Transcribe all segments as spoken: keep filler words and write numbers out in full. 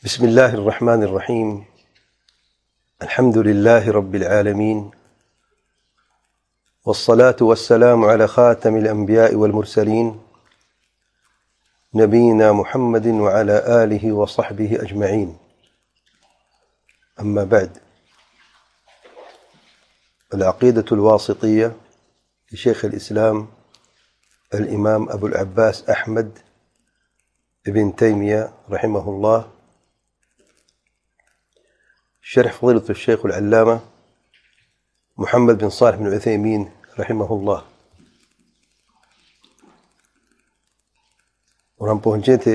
بسم الله الرحمن الرحيم. الحمد لله رب العالمين، والصلاة والسلام على خاتم الأنبياء والمرسلين نبينا محمد وعلى آله وصحبه أجمعين. أما بعد، العقيدة الواسطية لشيخ الإسلام الإمام أبو العباس أحمد ابن تيمية رحمه الله، شرح فضيلة الشيخ العلامة محمد بن صالح بن عثيمين رحمه الله. اور ہم پہنچے تھے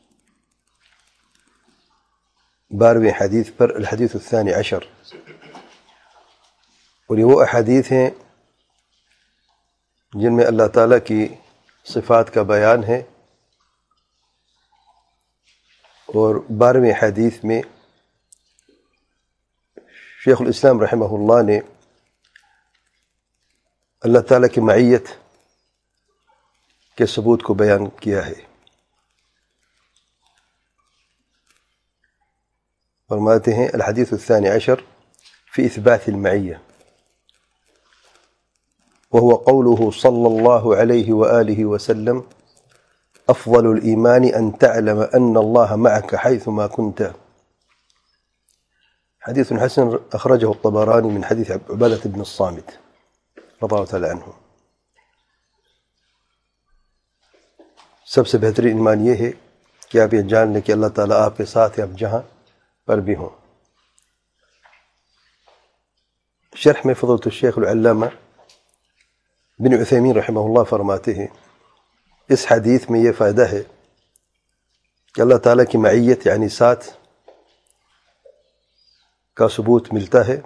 بارہویں حدیث پر، الحدیث الثانی عشر، اور یہ وہ احادیث ہیں جن میں اللہ تعالیٰ کی صفات کا بیان ہے، اور بارہویں حدیث میں شیخ الاسلام رحمہ اللہ نے اللہ تعالیٰ کی معیت کے ثبوت کو بیان کیا ہے. فرماتے ہیں الحدیث الثانی عشر فی اثبات المعیہ، وهو قوله صلی اللہ علیہ وآلہ وسلم افضل الایمان ان تعلم ان اللہ معك حيثما كنت. حديث حسن أخرجه الطبراني من حديث عبادة بن الصامت رضي الله تعالى عنه. سب سے بہترین ایمان یہ ہے کہ آپ یہ جان لیں کہ اللہ تعالیٰ آپ کے ساتھ ہے، آپ جہاں پر بھی ہوں. شرح میں فضیلۃ الشیخ العلامہ بن عثیمین رحمہ اللہ فرماتے ہیں اس حدیث میں یہ فائدہ ہے کہ اللہ تعالیٰ کی معیت یعنی ساتھ کا ثبوت ملتا ہے،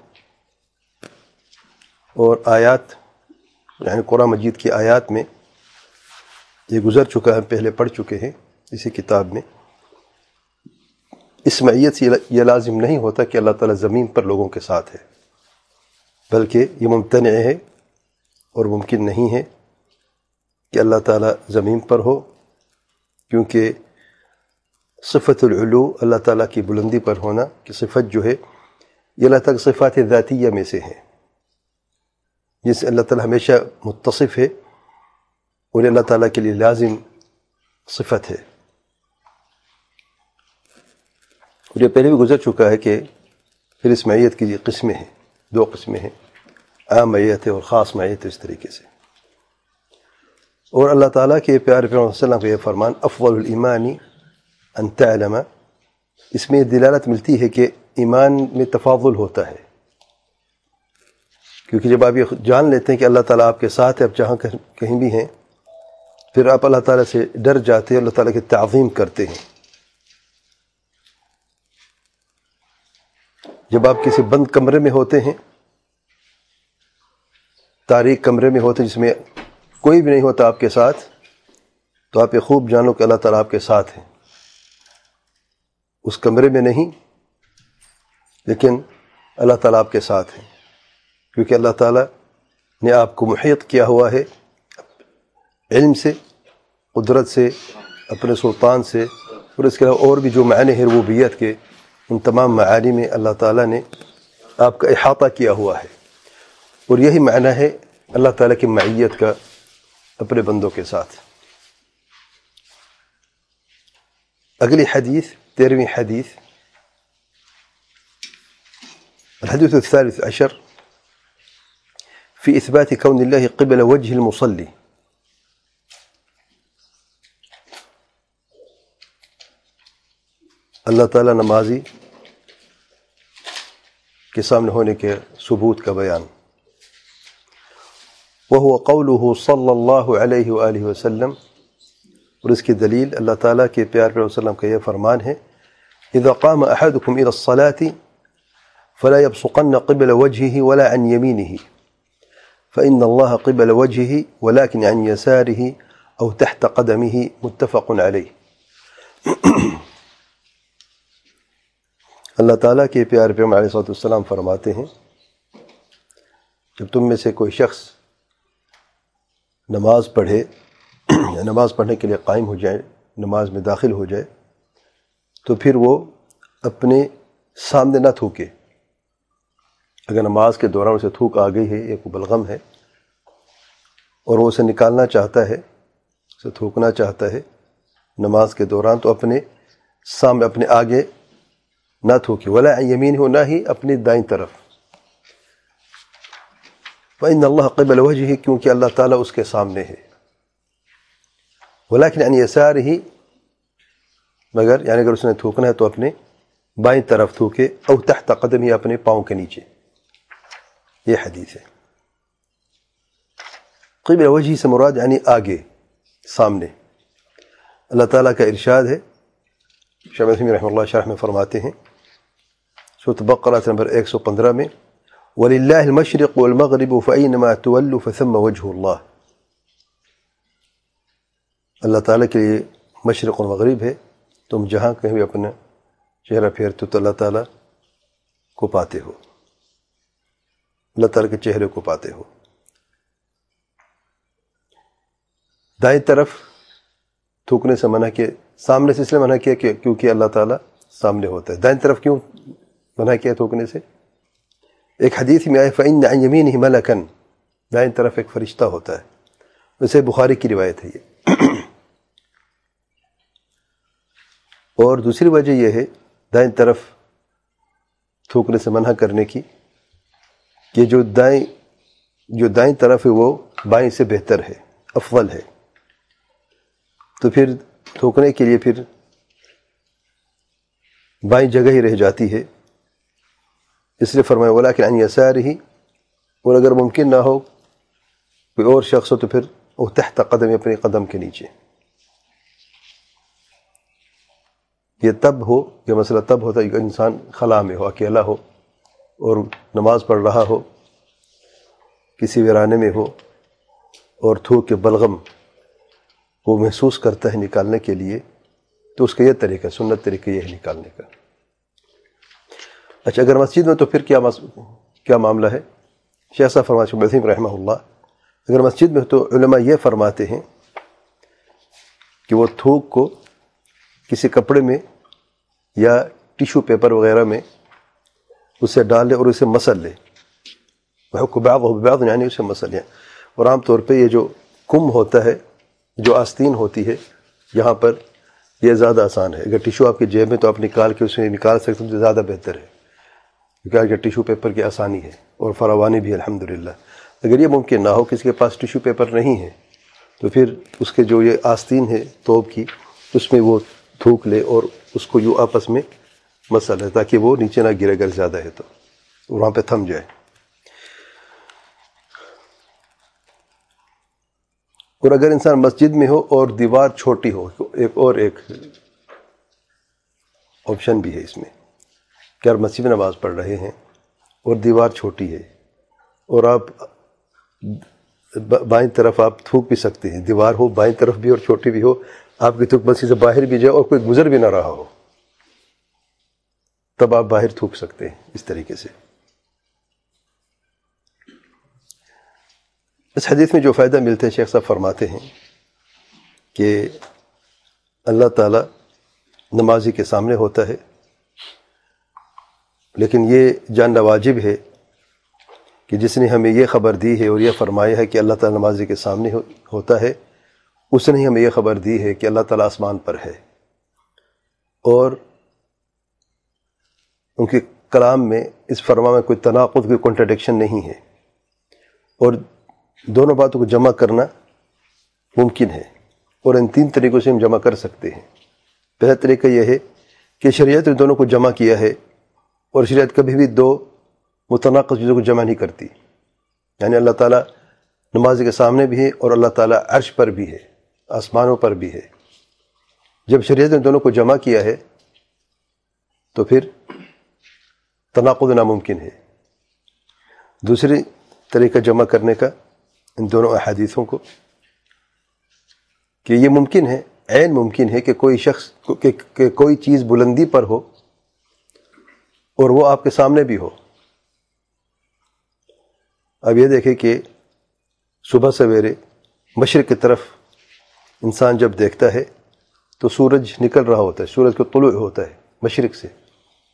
اور آیات یعنی قرآن مجید کی آیات میں یہ گزر چکا ہے، پہلے پڑھ چکے ہیں اسی کتاب میں. اس معیت سے یہ لازم نہیں ہوتا کہ اللہ تعالیٰ زمین پر لوگوں کے ساتھ ہے، بلکہ یہ ممتنع ہے اور ممکن نہیں ہے کہ اللہ تعالیٰ زمین پر ہو، کیونکہ صفت العلو اللہ تعالیٰ کی بلندی پر ہونا کہ صفت جو ہے یہ اللہ تعالیٰ صفات ذاتیہ میں سے ہیں، جس سے اللہ تعالیٰ ہمیشہ متصف ہے اور اللہ تعالیٰ کے لیے لازم صفت ہے. اور یہ پہلے بھی گزر چکا ہے کہ پھر اس معیت کی قسمیں ہیں، دو قسمیں ہیں، عام معیت ہے اور خاص معیت ہے. اس طریقے سے اور اللہ تعالیٰ کے پیارے پیغمبر صلی اللہ علیہ وسلم کا یہ فرمان افضل الایمان ان تعلم، اس میں دلالت ملتی ہے کہ ایمان میں تفاضل ہوتا ہے، کیونکہ جب آپ یہ جان لیتے ہیں کہ اللہ تعالیٰ آپ کے ساتھ ہے، آپ جہاں کہیں بھی ہیں، پھر آپ اللہ تعالیٰ سے ڈر جاتے ہیں، اللہ تعالیٰ کی تعظیم کرتے ہیں. جب آپ کسی بند کمرے میں ہوتے ہیں، تاریک کمرے میں ہوتے ہیں جس میں کوئی بھی نہیں ہوتا آپ کے ساتھ، تو آپ یہ خوب جانو کہ اللہ تعالیٰ آپ کے ساتھ ہیں. اس کمرے میں نہیں، لیکن اللہ تعالیٰ آپ کے ساتھ ہیں، کیونکہ اللہ تعالیٰ نے آپ کو محیط کیا ہوا ہے علم سے، قدرت سے، اپنے سلطان سے، اور اس کے علاوہ اور بھی جو معنی ہیں ربوبیت کے، ان تمام معانی میں اللہ تعالیٰ نے آپ کا احاطہ کیا ہوا ہے. اور یہی معنی ہے اللہ تعالیٰ کی معیت کا اپنے بندوں کے ساتھ. اگلی حدیث تیرہویں حدیث، الحديث الثالث عشر في إثبات كون الله قبل وجه المصلي. اللہ تعالیٰ نمازی کے سامنے ہونے کے ثبوت کا بیان. وهو قوله صلی اللہ علیہ وآلہ وسلم، اور اس کی دلیل اللہ تعالیٰ کے پیارے پیغمبر صلی اللہ علیہ وسلم کا یہ فرمان ہے اذا قام احدكم الى الصلاة فلا يبصقن قبل وجهه ولا عن يمينه فإن الله قبل وجهه ولكن عن يساره أو تحت قدمه متفق عليه. اللہ تعالیٰ کے پیارے پیغمبر علیہ الصلوۃ والسلام فرماتے ہیں جب تم میں سے کوئی شخص نماز پڑھے یا نماز پڑھنے کے لیے قائم ہو جائے، نماز میں داخل ہو جائے، تو پھر وہ اپنے سامنے نہ تھوکے. اگر نماز کے دوران اسے تھوک آ گئی ہے یا کوئی بلغم ہے اور وہ اسے نکالنا چاہتا ہے، اسے تھوکنا چاہتا ہے نماز کے دوران، تو اپنے سامنے اپنے آگے نہ تھوکے. ولا عن یمین ہو، نہ ہی اپنی دائیں طرف. فإن اللہ قبل وجہہ، کیونکہ اللہ تعالیٰ اس کے سامنے ہے. ولیکن عن یسارہ، مگر یعنی اگر اس نے تھوکنا ہے تو اپنے بائیں طرف تھوکے. او تحت قدمہ، اپنے پاؤں کے نیچے. یہ حدیث ہے. قبل وجہہ سے مراد یعنی آگے، سامنے. اللہ تعالیٰ کا ارشاد ہے، شیخ عثیمین رحمہ اللہ شرح میں فرماتے ہیں سورۃ بقرہ نمبر ایک سو پندرہ میں، وَلِلَّهِ الْمَشْرِقُ وَالْمَغْرِبُ فَأَيْنَمَا تُوَلُّوا فَثَمَّ وَجْهُ اللَّهِ. اللہ تعالیٰ کے لیے مشرق اور مغرب ہے، تم جہاں کہیں بھی اپنا چہرہ پھیرتے تو اللہ تعالیٰ کو پاتے ہو، اللہ تعالیٰ کے چہرے کو پاتے ہو. دائیں طرف تھوکنے سے منع کیا، سامنے سے اس لیے منع کیا کہ کیونکہ اللہ تعالیٰ سامنے ہوتا ہے. دائیں طرف کیوں منع کیا تھوکنے سے؟ ایک حدیث میں آئے فَإِنَّ عَنْ يَمِينِهِ مَلَكًا، دائیں طرف ایک فرشتہ ہوتا ہے. ویسے بخاری کی روایت ہے یہ. اور دوسری وجہ یہ ہے دائیں طرف تھوکنے سے منع کرنے کی کہ جو دائیں جو دائیں طرف ہے وہ بائیں سے بہتر ہے، افضل ہے. تو پھر تھوکنے کے لیے پھر بائیں جگہ ہی رہ جاتی ہے. اس لیے فرمایا ولیکن عن یسارہ، اور اگر ممکن نہ ہو کوئی اور شخص ہو تو پھر وہ تحت قدم، اپنے قدم کے نیچے. یہ تب ہو، یہ مسئلہ تب ہوتا ہے کہ انسان خلا میں ہو، اکیلا ہو اور نماز پڑھ رہا ہو، کسی ویرانے میں ہو اور تھوک کے بلغم وہ محسوس کرتا ہے نکالنے کے لیے، تو اس کا یہ طریقہ، سنت طریقہ یہ ہے نکالنے کا. اچھا، اگر مسجد میں تو پھر کیا مس... کیا معاملہ ہے؟ شیخ صاحب فرماتے ہیں عثیمین رحمہ اللہ، اگر مسجد میں تو علماء یہ فرماتے ہیں کہ وہ تھوک کو کسی کپڑے میں یا ٹیشو پیپر وغیرہ میں اسے ڈال لے اور اسے مسل لے. وَحُكُّ بَعْضُهُ بِبَعْضٍ، یعنی اسے مسل لے. اور عام طور پہ یہ جو کم ہوتا ہے، جو آستین ہوتی ہے یہاں پر، یہ زیادہ آسان ہے. اگر ٹیشو آپ کی جیب میں تو آپ نکال کے اسے نکال سکتے ہیں تو زیادہ بہتر ہے، کیونکہ ٹیشو پیپر کی آسانی ہے اور فراوانی بھی ہے الحمدللہ. اگر یہ ممکن نہ ہو، کسی کے پاس ٹیشو پیپر نہیں ہے، تو پھر اس کے جو یہ آستین ہے توپ کی، اس میں وہ تھوک لے اور اس کو یوں آپس میں مسل ہے تاکہ وہ نیچے نہ گرے اگر زیادہ ہے تو وہاں پہ تھم جائے. اور اگر انسان مسجد میں ہو اور دیوار چھوٹی ہو، ایک اور ایک آپشن بھی ہے اس میں کہ آپ مسجد میں نماز پڑھ رہے ہیں اور دیوار چھوٹی ہے اور آپ بائیں طرف آپ تھوک بھی سکتے ہیں، دیوار ہو بائیں طرف بھی اور چھوٹی بھی ہو، آپ کی تھوک مسجد سے باہر بھی جائے اور کوئی گزر بھی نہ رہا ہو، تب آپ باہر تھوک سکتے ہیں اس طریقے سے. اس حدیث میں جو فائدہ ملتا ہے، شیخ صاحب فرماتے ہیں کہ اللہ تعالیٰ نمازی کے سامنے ہوتا ہے، لیکن یہ جاننا واجب ہے کہ جس نے ہمیں یہ خبر دی ہے اور یہ فرمایا ہے کہ اللہ تعالیٰ نمازی کے سامنے ہوتا ہے، اس نے ہمیں یہ خبر دی ہے کہ اللہ تعالیٰ آسمان پر ہے. اور ان کے کلام میں، اس فرما میں کوئی تناقض، کوئی کنٹراڈکشن نہیں ہے، اور دونوں باتوں کو جمع کرنا ممکن ہے. اور ان تین طریقوں سے ہم جمع کر سکتے ہیں. پہلا طریقہ یہ ہے کہ شریعت نے دونوں کو جمع کیا ہے، اور شریعت کبھی بھی دو متناقض چیزوں کو جمع نہیں کرتی. یعنی اللہ تعالیٰ نمازی کے سامنے بھی ہے اور اللہ تعالیٰ عرش پر بھی ہے، آسمانوں پر بھی ہے. جب شریعت نے دونوں کو جمع کیا ہے تو پھر تناقض ناممکن ہے. دوسری طریقہ جمع کرنے کا ان دونوں احادیثوں کو کہ یہ ممکن ہے، عین ممکن ہے کہ کوئی شخص کہ, کہ کوئی چیز بلندی پر ہو اور وہ آپ کے سامنے بھی ہو. اب یہ دیکھیں کہ صبح سویرے مشرق کی طرف انسان جب دیکھتا ہے تو سورج نکل رہا ہوتا ہے، سورج کو طلوع ہوتا ہے مشرق سے،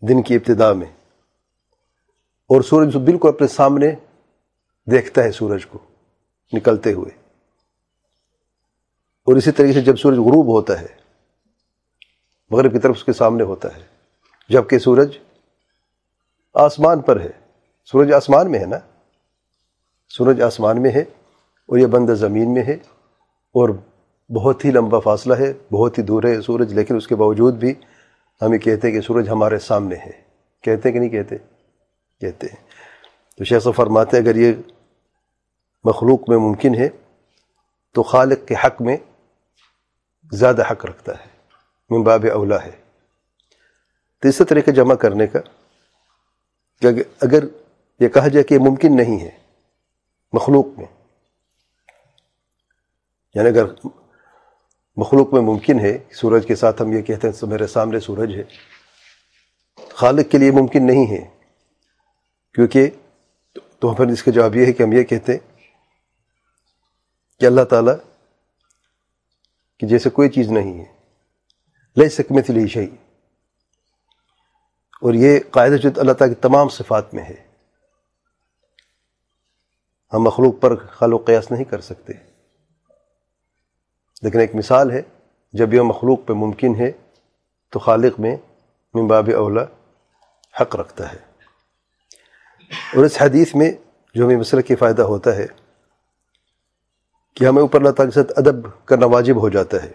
دن کی ابتدا میں، اور سورج بالکل اپنے سامنے دیکھتا ہے سورج کو نکلتے ہوئے، اور اسی طریقے سے جب سورج غروب ہوتا ہے مغرب کی طرف اس کے سامنے ہوتا ہے، جبکہ سورج آسمان پر ہے. سورج آسمان میں ہے نا، سورج آسمان میں ہے اور یہ بندہ زمین میں ہے، اور بہت ہی لمبا فاصلہ ہے، بہت ہی دور ہے سورج، لیکن اس کے باوجود بھی ہم یہ کہتے ہیں کہ سورج ہمارے سامنے ہے. کہتے ہیں کہ نہیں کہتے؟ کہتے ہیں. تو شیخ صاحب فرماتے ہیں اگر یہ مخلوق میں ممکن ہے تو خالق کے حق میں زیادہ حق رکھتا ہے، من باب اولا ہے. تیسرا طریقہ جمع کرنے کا کہ اگر یہ کہا جائے کہ یہ ممکن نہیں ہے مخلوق میں، یعنی اگر مخلوق میں ممکن ہے، سورج کے ساتھ ہم یہ کہتے ہیں میرے سامنے سورج ہے، خالق کے لیے ممکن نہیں ہے، کیونکہ تو پھر اس کا جواب یہ ہے کہ ہم یہ کہتے ہیں کہ اللہ تعالیٰ کہ جیسے کوئی چیز نہیں ہے، لیس کمثلہ شیء، اور یہ قاعدہ جو اللہ تعالیٰ کی تمام صفات میں ہے. ہم مخلوق پر خلق و قیاس نہیں کر سکتے، لیکن ایک مثال ہے جب یہ مخلوق پہ ممکن ہے تو خالق میں من باب اولا حق رکھتا ہے. اور اس حدیث میں جو ہمیں مسئلہ کی فائدہ ہوتا ہے کہ ہمیں اوپر اللہ تعالیٰ کے ساتھ ادب کرنا واجب ہو جاتا ہے،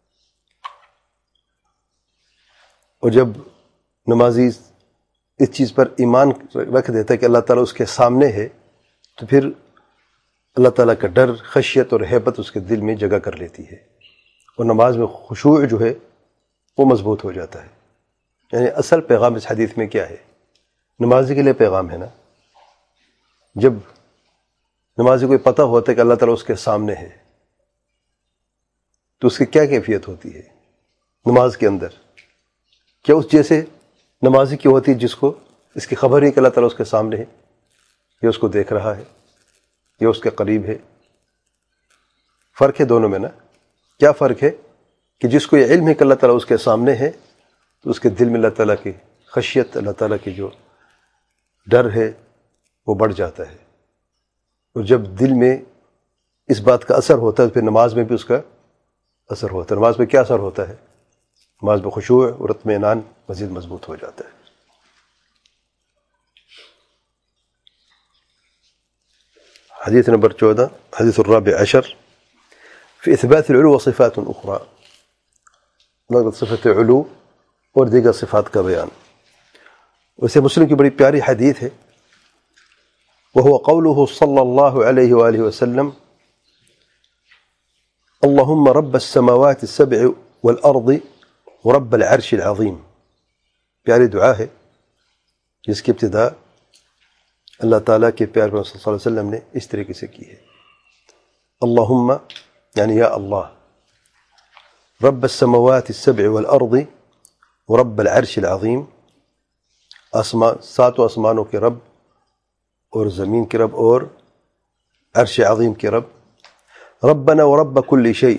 اور جب نمازی اس چیز پر ایمان رکھ دیتا ہے کہ اللہ تعالیٰ اس کے سامنے ہے، تو پھر اللہ تعالیٰ کا ڈر، خشیت اور ہیبت اس کے دل میں جگہ کر لیتی ہے، اور نماز میں خشوع جو ہے وہ مضبوط ہو جاتا ہے. یعنی اصل پیغام اس حدیث میں کیا ہے؟ نمازی کے لیے پیغام ہے نا، جب نمازی کو پتہ ہوتا ہے کہ اللہ تعالیٰ اس کے سامنے ہے تو اس کی کیا کیفیت ہوتی ہے نماز کے اندر؟ کیا اس جیسے نمازی کی ہوتی ہے جس کو اس کی خبر ہی کہ اللہ تعالیٰ اس کے سامنے ہے، یا اس کو دیکھ رہا ہے، یا اس کے قریب ہے؟ فرق ہے دونوں میں نا. کیا فرق ہے؟ کہ جس کو یہ علم ہے کہ اللہ تعالیٰ اس کے سامنے ہے تو اس کے دل میں اللہ تعالیٰ کی خشیت، اللہ تعالیٰ کی جو ڈر ہے وہ بڑھ جاتا ہے، اور جب دل میں اس بات کا اثر ہوتا ہے تو پھر نماز میں بھی اس کا اثر ہوتا ہے. نماز میں کیا اثر ہوتا ہے؟ نماز میں خشوع اور اطمینان مزید مضبوط ہو جاتا ہے. حدیث نمبر چودہ، حدیث الرابع عشر فی اثبات العلو وصفات اخرى، مطلب صفت علو اور دیگر صفات کا بیان. ویسے مسلم کی بڑی پیاری حدیث ہے، وهو قوله صلی اللہ علیہ وآلہ وسلم اللہم رب السماوات السبع والارض ورب العرش العظیم. پیاری دعا ہے جس کی ابتدا اللہ تعالیٰ کے پیارے پیغمبر صلی اللہ علیہ وسلم نے اس طریقے سے کی ہے. اللہم یعنی یا اللہ، رب السماوات السبع والارض ورب العرش العظیم، آسمان ساتوں آسمانوں کے رب اور زمین کے رب اور عرش عظیم کے رب. ربنا ورب کل شیء،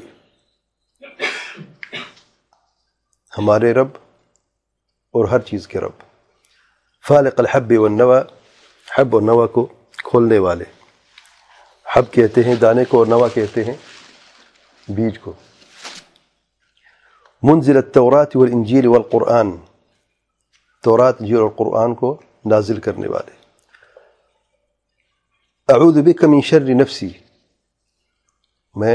ہمارے رب اور ہر چیز کے رب. فالق الحب والنوى، حب اور نوا کو کھولنے والے. حب کہتے ہیں دانے کو اور نوا کہتے ہیں بیج کو. منزل التوراۃ والانجیل والقرآن، تورات، انجیل اور قرآن کو نازل کرنے والے. اعوذ بک من شر نفسی، میں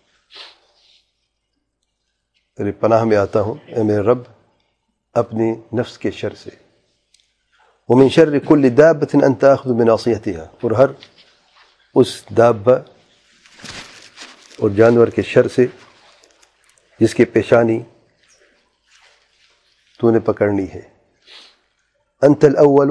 تیری پناہ میں آتا ہوں اے میرے رب اپنی نفس کے شر سے. ومن شر كل دابة أنت آخذ بناصيتها، اور ہر اس دابہ اور جانور کے شر سے جس کی پیشانی تو نے پکڑنی ہے. انت الاول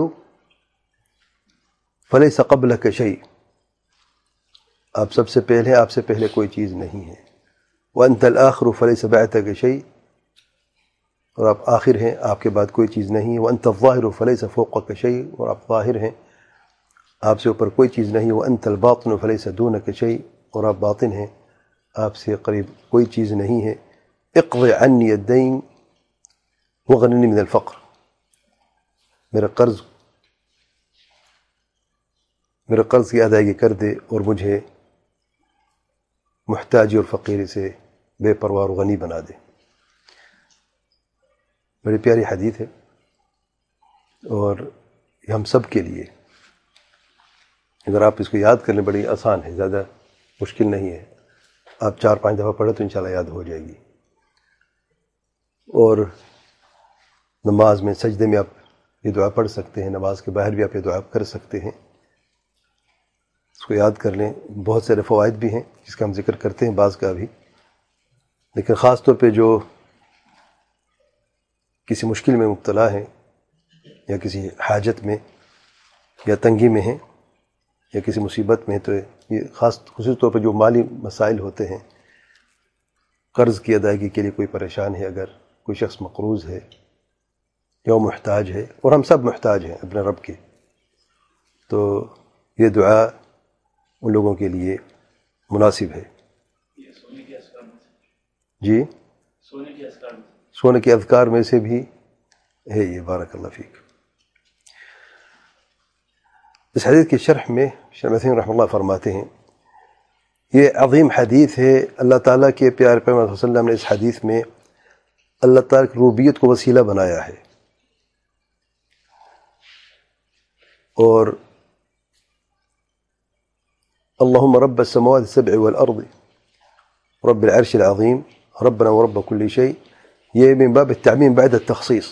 فليس قبلك شيء، آپ سب سے پہلے، آپ سے پہلے کوئی چیز نہیں ہے. وانت الاخر فليس بعدك شيء، اور آپ آخر ہیں، آپ کے بعد کوئی چیز نہیں. وانت الظاہر فلیس فوقک شیء، اور آپ ظاہر ہیں، آپ سے اوپر کوئی چیز نہیں. وانت الباطن فلیس دونک شیء، اور آپ باطن ہیں، آپ سے قریب کوئی چیز نہیں ہے. اقض عنی الدین وغننی من الفقر، میرا قرض میرا قرض کی ادائیگی کر دے اور مجھے محتاجی اور فقیری سے بے پرواہ اور غنی بنا دے۔ بڑی پیاری حدیث ہے اور یہ ہم سب کے لیے، اگر آپ اس کو یاد کر لیں بڑی آسان ہے، زیادہ مشکل نہیں ہے، آپ چار پانچ دفعہ پڑھیں تو انشاءاللہ یاد ہو جائے گی۔ اور نماز میں سجدے میں آپ یہ دعا پڑھ سکتے ہیں، نماز کے باہر بھی آپ یہ دعا کر سکتے ہیں، اس کو یاد کر لیں۔ بہت سارے فوائد بھی ہیں جس کا ہم ذکر کرتے ہیں، بعض کا بھی، لیکن خاص طور پہ جو کسی مشکل میں مبتلا ہیں یا کسی حاجت میں یا تنگی میں ہیں یا کسی مصیبت میں، تو یہ خاص خصوصی طور پر جو مالی مسائل ہوتے ہیں، قرض کی ادائیگی کے لیے کوئی پریشان ہے، اگر کوئی شخص مقروض ہے یا محتاج ہے، اور ہم سب محتاج ہیں اپنے رب کے، تو یہ دعا ان لوگوں کے لیے مناسب ہے۔ جی، سونے کے اذکار میں سے بھی ہے یہ، بارک اللہ فیک۔ اس حدیث کی شرح میں شیخ عثیمین رحمہ اللہ فرماتے ہیں، یہ عظیم حدیث ہے۔ اللہ تعالیٰ کے پیارے پیغمبر صلی اللہ علیہ وسلم نے اس حدیث میں اللہ تعالیٰ کی ربوبیت کو وسیلہ بنایا ہے، اور اللہم رب السماوات السبع والارض رب العرش العظیم ربنا ورب كل شيء، یہ من باب التعمیم بعد التخصیص،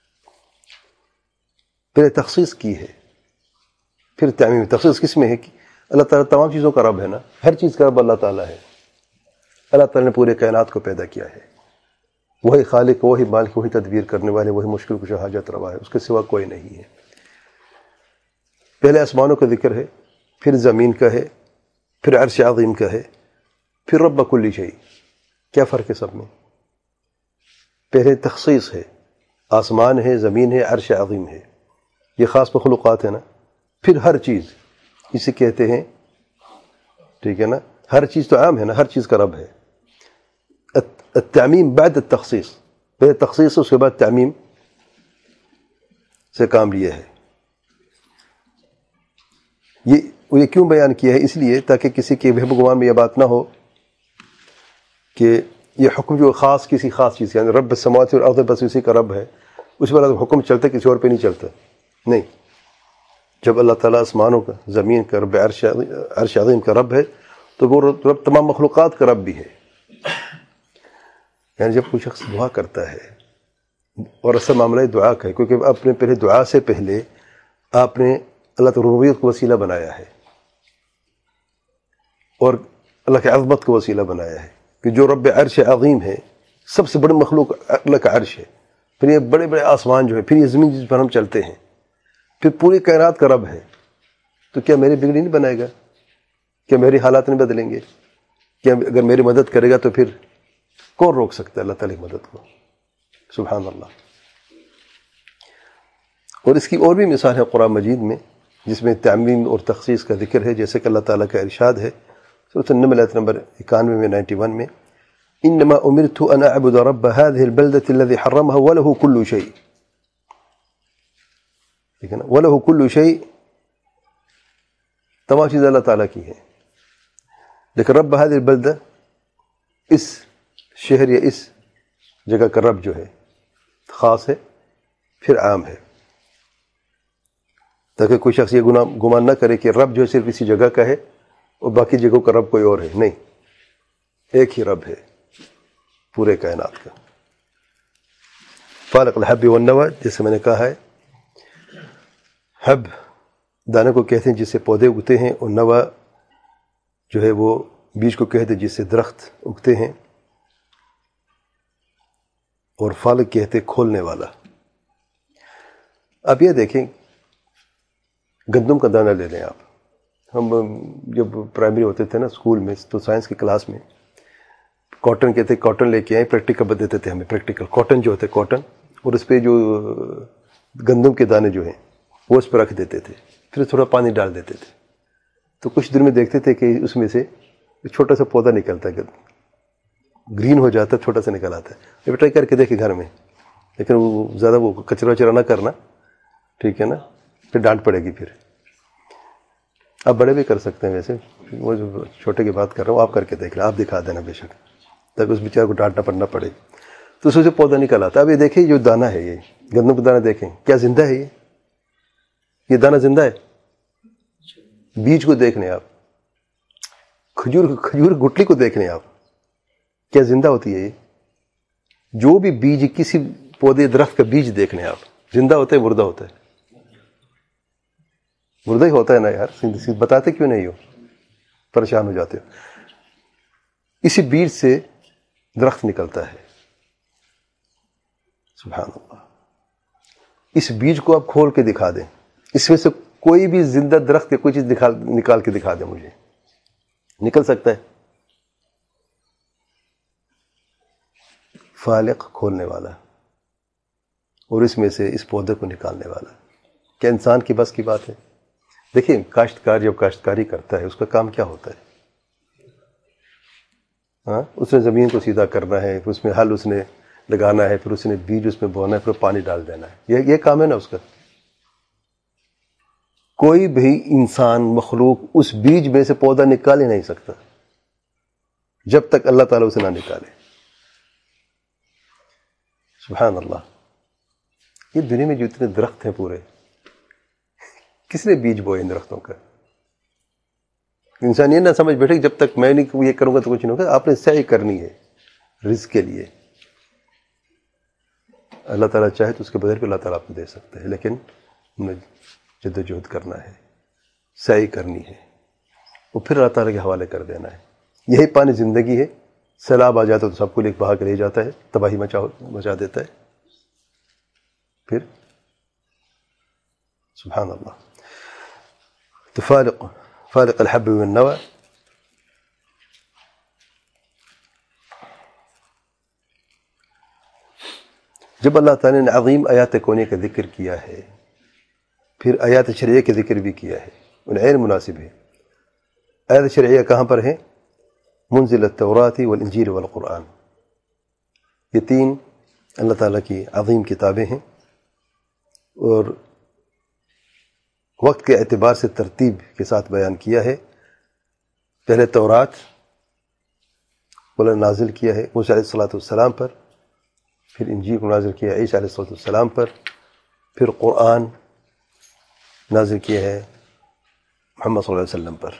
پھر تخصیص کی ہے، پھر تعمیم۔ تخصیص کس میں ہے کہ اللہ تعالیٰ تمام چیزوں کا رب ہے نا، ہر چیز کا رب اللہ تعالیٰ ہے۔ اللہ تعالیٰ نے پورے کائنات کو پیدا کیا ہے، وہی خالق، وہی مالک، وہی تدبیر کرنے والے، وہی مشکل کشا حاجت روا ہے، اس کے سوا کوئی نہیں ہے۔ پہلے آسمانوں کا ذکر ہے، پھر زمین کا ہے، پھر عرش عظیم کا ہے، پھر رب کل شیء۔ کیا فرق ہے سب میں؟ پہلے تخصیص ہے، آسمان ہے، زمین ہے، عرش عظیم ہے، یہ خاص مخلوقات ہے نا۔ پھر ہر چیز، اسے کہتے ہیں، ٹھیک ہے نا، ہر چیز تو عام ہے نا، ہر چیز کا رب ہے۔ التعمیم بعد التخصیص، پہلے تخصیص اس کے بعد تعمیم سے کام لیا ہے۔ یہ یہ کیوں بیان کیا ہے؟ اس لیے تاکہ کسی کے وہم گمان میں یہ بات نہ ہو کہ یہ حکم جو خاص کسی خاص چیز کا، یعنی رب السماوات والارض بس اسی کا رب ہے، اس پر حکم چلتا کسی اور پہ نہیں چلتا۔ نہیں، جب اللہ تعالیٰ آسمانوں کا، زمین کا رب، عرش عرش عظیم کا رب ہے، تو وہ رب تمام مخلوقات کا رب بھی ہے۔ یعنی جب کوئی شخص دعا کرتا ہے، اور اصل معاملہ دعا کا ہے، کیونکہ آپ نے پہلے دعا سے پہلے آپ نے اللہ تعالیٰ ربوبیت کو وسیلہ بنایا ہے، اور اللہ کی عظمت کو وسیلہ بنایا ہے کہ جو رب عرش عظیم ہے، سب سے بڑی مخلوق اللہ کا عرش ہے، پھر یہ بڑے بڑے آسمان جو ہے، پھر یہ زمین جس پر ہم چلتے ہیں، پھر پوری کائنات کا رب ہے، تو کیا میری بگڑی نہیں بنائے گا؟ کیا میری حالات نہیں بدلیں گے؟ کیا اگر میری مدد کرے گا تو پھر کون روک سکتا ہے اللہ تعالیٰ کی مدد کو؟ سبحان اللہ۔ اور اس کی اور بھی مثال ہے قرآن مجید میں، جس میں تعمیم اور تخصیص کا ذکر ہے، جیسے کہ اللہ تعالیٰ کا ارشاد ہے سورۃ النمل آیت نمبر اکانوے میں، نائنٹی ون میں، انما امرت ان اعبد رب هذه البلدة الذي حرمها وله كل شيء، ٹھیک ہے نا، وله كل شيء، تمام چیز اللہ تعالیٰ کی ہے، لیکن رب هذه البلدة، اس شہر یا اس جگہ کا رب جو ہے خاص ہے، پھر عام ہے، تاکہ کوئی شخص یہ گناہ گمان نہ کرے کہ رب جو ہے صرف اسی جگہ کا ہے اور باقی جگہوں کا رب کوئی اور ہے۔ نہیں، ایک ہی رب ہے پورے کائنات کا۔ فالق الحب والنوى، جیسے میں نے کہا ہے، حب دانے کو کہتے ہیں جس سے پودے اگتے ہیں، اور نوا جو ہے وہ بیج کو کہتے ہیں جس سے درخت اگتے ہیں، اور فالق کہتے کھولنے والا۔ اب یہ دیکھیں، گندم کا دانہ لے لیں آپ۔ ہم جب پرائمری ہوتے تھے نا اسکول میں، تو سائنس کی کلاس میں کاٹن کہتے، کاٹن لے کے آئے، پریکٹیکل دیتے تھے ہمیں، پریکٹیکل کاٹن جو ہوتے کاٹن، اور اس پہ جو گندم کے دانے جو ہیں وہ اس پہ رکھ دیتے تھے، پھر تھوڑا پانی ڈال دیتے تھے، تو کچھ دن میں دیکھتے تھے کہ اس میں سے ایک چھوٹا سا پودا نکلتا ہے، گرین ہو جاتا ہے، چھوٹا سا نکل آتا ہے۔ یہ ٹرائی کر کے دیکھے گھر میں، لیکن وہ زیادہ وہ کچرا وچرا نہ کرنا، ٹھیک ہے نا، پھر ڈانٹ پڑے گی. پھر آپ بڑے بھی کر سکتے ہیں، ویسے وہ جو چھوٹے کی بات کر رہا ہوں آپ کر کے دیکھ لیں، آپ دکھا دینا بے شک، تاکہ اس بیچارے کو ڈانٹنا پڑنا پڑے. تو اس سے پودا نکل آتا ہے. اب یہ دیکھیں جو دانہ ہے، یہ گندم کا دانہ دیکھیں کیا زندہ ہے، یہ یہ دانہ زندہ ہے. بیج کو دیکھ لیں آپ، کھجور کھجور گٹلی کو دیکھ لیں آپ، کیا زندہ ہوتی ہے. یہ جو بھی بیج کسی پودے درخت کا بیج دیکھ لیں آپ، زندہ ہوتا ہے مردہ ہوتا ہے؟ مردہ ہی ہوتا ہے نا یار. بتاتے کیوں نہیں ہو، پریشان ہو جاتے ہو. اسی بیج سے درخت نکلتا ہے. سبحان اللہ. اس بیج کو آپ کھول کے دکھا دیں، اس میں سے کوئی بھی زندہ درخت یا کوئی چیز نکال کے دکھا دیں مجھے، نکل سکتا ہے؟ فالق کھولنے والا اور اس میں سے اس پودے کو نکالنے والا. کیا انسان کی بس کی بات ہے؟ دیکھیں کاشتکار جب کاشتکاری کرتا ہے اس کا کام کیا ہوتا ہے؟ ہاں، اس نے زمین کو سیدھا کرنا ہے، پھر اس میں ہل اس نے لگانا ہے، پھر اس نے بیج اس میں بونا ہے، پھر پانی ڈال دینا ہے. یہ یہ کام ہے نا اس کا. کوئی بھی انسان مخلوق اس بیج میں سے پودا نکال ہی نہیں سکتا جب تک اللہ تعالیٰ اسے نہ نکالے. سبحان اللہ. یہ دنیا میں جو اتنے درخت ہیں پورے، کس نے بیج بوئے ان درختوں کا؟ انسان یہ نہ سمجھ بیٹھے کہ جب تک میں نہیں یہ کروں گا تو کچھ نہیں ہوگا. آپ نے سعی کرنی ہے رزق کے لیے. اللہ تعالیٰ چاہے تو اس کے بدلے پہ اللہ تعالیٰ آپ کو دے سکتے ہیں، لیکن ہمیں جد و جہد کرنا ہے، سعی کرنی ہے، اور پھر اللہ تعالیٰ کے حوالے کر دینا ہے. یہی پانی زندگی ہے. سیلاب آ جاتا ہے تو سب کو لے بہا کے لے جاتا ہے، تباہی مچا مچا دیتا ہے. پھر سبحان اللہ. تو فالق فالق الحب والنوى. جب اللہ تعالیٰ نے عظیم آیات کونیہ کا ذکر کیا ہے، پھر آیات شرعیہ کا ذکر بھی کیا ہے، ان غیر مناسب ہے. آیات شرعیہ کہاں پر ہیں؟ منزل التوراۃ والانجیل والقرآن. یہ تین اللہ تعالیٰ کی عظیم کتابیں ہیں، اور وقت کے اعتبار سے ترتیب کے ساتھ بیان کیا ہے. پہلے تورات اللہ نازل کیا ہے موسیٰ علیہ الصلوۃ والسلام پر، پھر انجیل کو نازل کیا ہے عیسیٰ علیہ الصلوۃ والسلام پر، پھر قرآن نازل کیا ہے محمد صلی اللہ علیہ وسلم پر.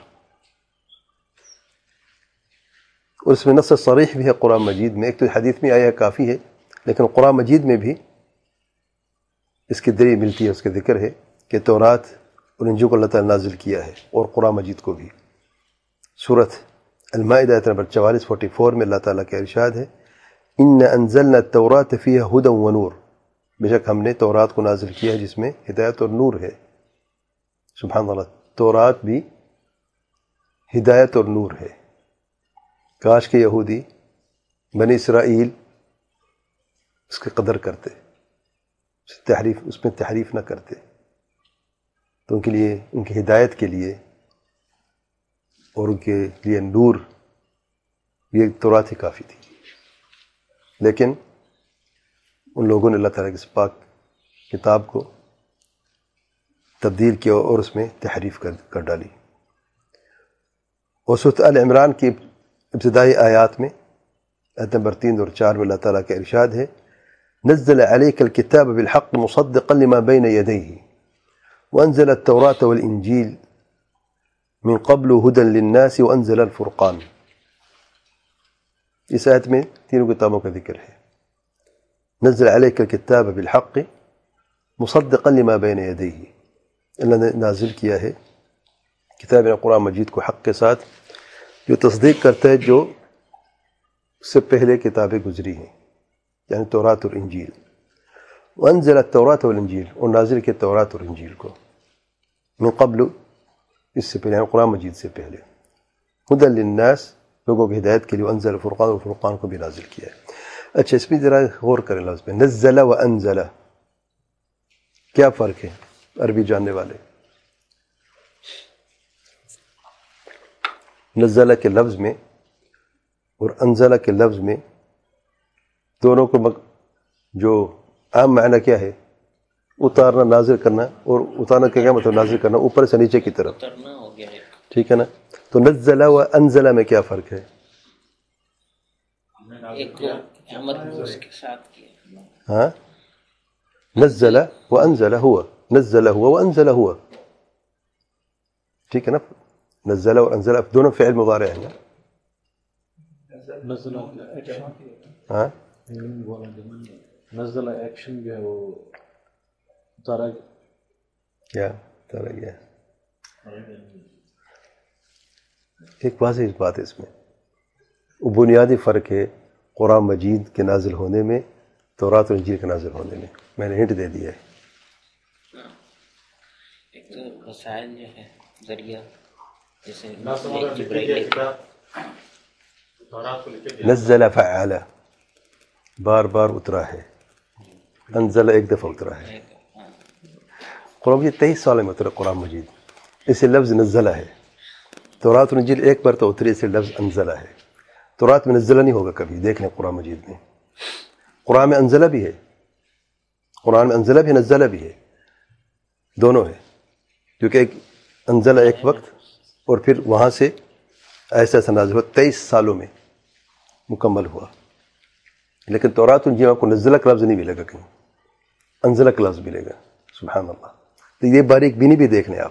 اور اس میں نص صریح بھی ہے قرآن مجید میں. ایک تو حدیث میں آیا کافی ہے، لیکن قرآن مجید میں بھی اس کی دلیل ملتی ہے، اس کے ذکر ہے کہ تورات اور انجیل کو اللہ تعالیٰ نازل کیا ہے، اور قرآن مجید کو بھی. سورۃ المائدہ آیت نمبر چوالیس فورٹی فور میں اللہ تعالیٰ کا ارشاد ہے، ان انزلنا التوراۃ فیہا ھدی ونور. بے شک ہم نے تورات کو نازل کیا ہے جس میں ہدایت اور نور ہے. سبحان اللہ. تورات بھی ہدایت اور نور ہے. کاش کے یہودی بنی اسرائیل اس کی قدر کرتے، تحریف اس میں تحریف نہ کرتے، تو ان کے لیے، ان کی ہدایت کے لیے اور ان کے لیے نور، یہ تورات ہی کافی تھی. لیکن ان لوگوں نے اللہ تعالیٰ کی پاک کتاب کو تبدیل کیا اور اس میں تحریف کر کر ڈالی. اور سورۃ آل عمران کی ابتدائی آیات میں آیت نمبر تین اور چار میں اللہ تعالیٰ کا ارشاد ہے، نزل علیک الکتاب بالحق مصدقا لما بین یدیہ وانزل التوراۃ والانجیل من قبل ہدی للناس وانزل الفرقان. اس آیت میں تینوں کتابوں کا ذکر ہے. نزل علیک الکتاب بالحق مصدقا لما بین یدیہ، اللہ نے نازل کیا ہے کتاب قرآن مجید کو حق کے ساتھ، جو تصدیق کرتا ہے جو اس سے پہلے کتابیں گزری ہیں، یعنی تورات اور انجیل. وانزل التوراۃ والانجیل، اور نازل کیا تورات اور انجیل کو، من قبل اس سے پہلے، یعنی قرآن مجید سے پہلے، ہدی للناس لوگوں کی ہدایت کے لیے، وانزل الفرقان، اور فرقان کو بھی نازل کیا ہے. اچھا اس میں ذرا غور کریں لفظ پہ، نزل و انزل کیا فرق ہے عربی جاننے والے؟ نزلہ کے لفظ میں اور انزلہ کے لفظ میں دونوں کو جو عام معنی کیا ہے؟ اتارنا نازل کرنا، اور اتارنا کا کیا مطلب نازل کرنا اوپر سے نیچے کی طرف، اترنا ہو گیا ایک. ٹھیک ہے نا. تو نزل و انزل میں کیا فرق ہے؟ ایک کو احمد اس کے ساتھ کیا. ہاں نزل و انزل ہوا، نزل ہوا و انزل ہوا، ٹھیک ہے نا. نزل اور انزل دونوں فعل مضارع ہیں نا. نزلہ ہاں نزلہ ایکشن جو ہے وہ اتارا کیا اتارا گیا. ایک واضح بات ہے اس میں، وہ بنیادی فرق ہے قرآن مجید کے نازل ہونے میں، تورات اور انجیل کے نازل ہونے میں. میں نے ہنٹ دے دیا ہے. ایک تو وسائل جو ہے ذریعہ، جیسے جبرائیل نزل فعال بار بار اترا ہے، انزل ایک دفعہ اترا ہے. قرآن مجید تیئیس سال میں اترا قرآن مجید، اسے لفظ نزلہ ہے. تورات اور انجیل ایک بار تو اتری، اسے لفظ انزلہ ہے. تورات میں نزلہ نہیں ہوگا کبھی، دیکھ لیں قرآن مجید میں. قرآن میں انزلہ بھی ہے، قرآن میں انزلہ بھی نزلہ بھی ہے، دونوں ہے. کیونکہ ایک انزلہ ایک وقت اور پھر وہاں سے ایسا ایسا نازل ہوا، تیئیس سالوں میں مکمل ہوا. لیکن تورات اور انجیل کو نزلہ کا لفظ نہیں ملے گا کہیں، انزلہ کا لفظ ملے گا. سبحان اللہ. تو یہ باریک بینی بھی دیکھ لیں آپ.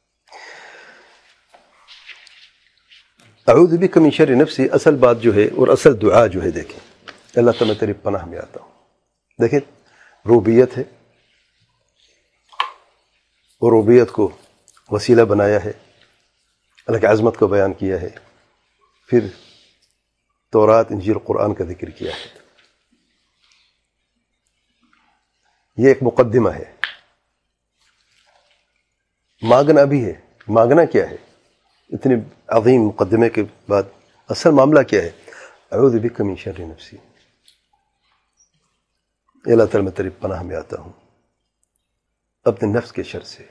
اعوذ بک من شر نفسی اصل بات جو ہے اور اصل دعا جو ہے، دیکھیں اللہ تعالیٰ میں تیری پناہ میں آتا ہوں. دیکھیں ربوبیت ہے، اور ربوبیت کو وسیلہ بنایا ہے، اللہ کی عظمت کو بیان کیا ہے، پھر تورات انجیل قرآن کا ذکر کیا ہے. یہ ایک مقدمہ ہے. مانگنا بھی ہے. مانگنا کیا ہے؟ اتنے عظیم مقدمے کے بعد اصل معاملہ کیا ہے؟ اعوذ بک من شر نفسی، اللہ تعالیٰ میں تیری پناہ میں آتا ہوں اپنے نفس کے شر سے.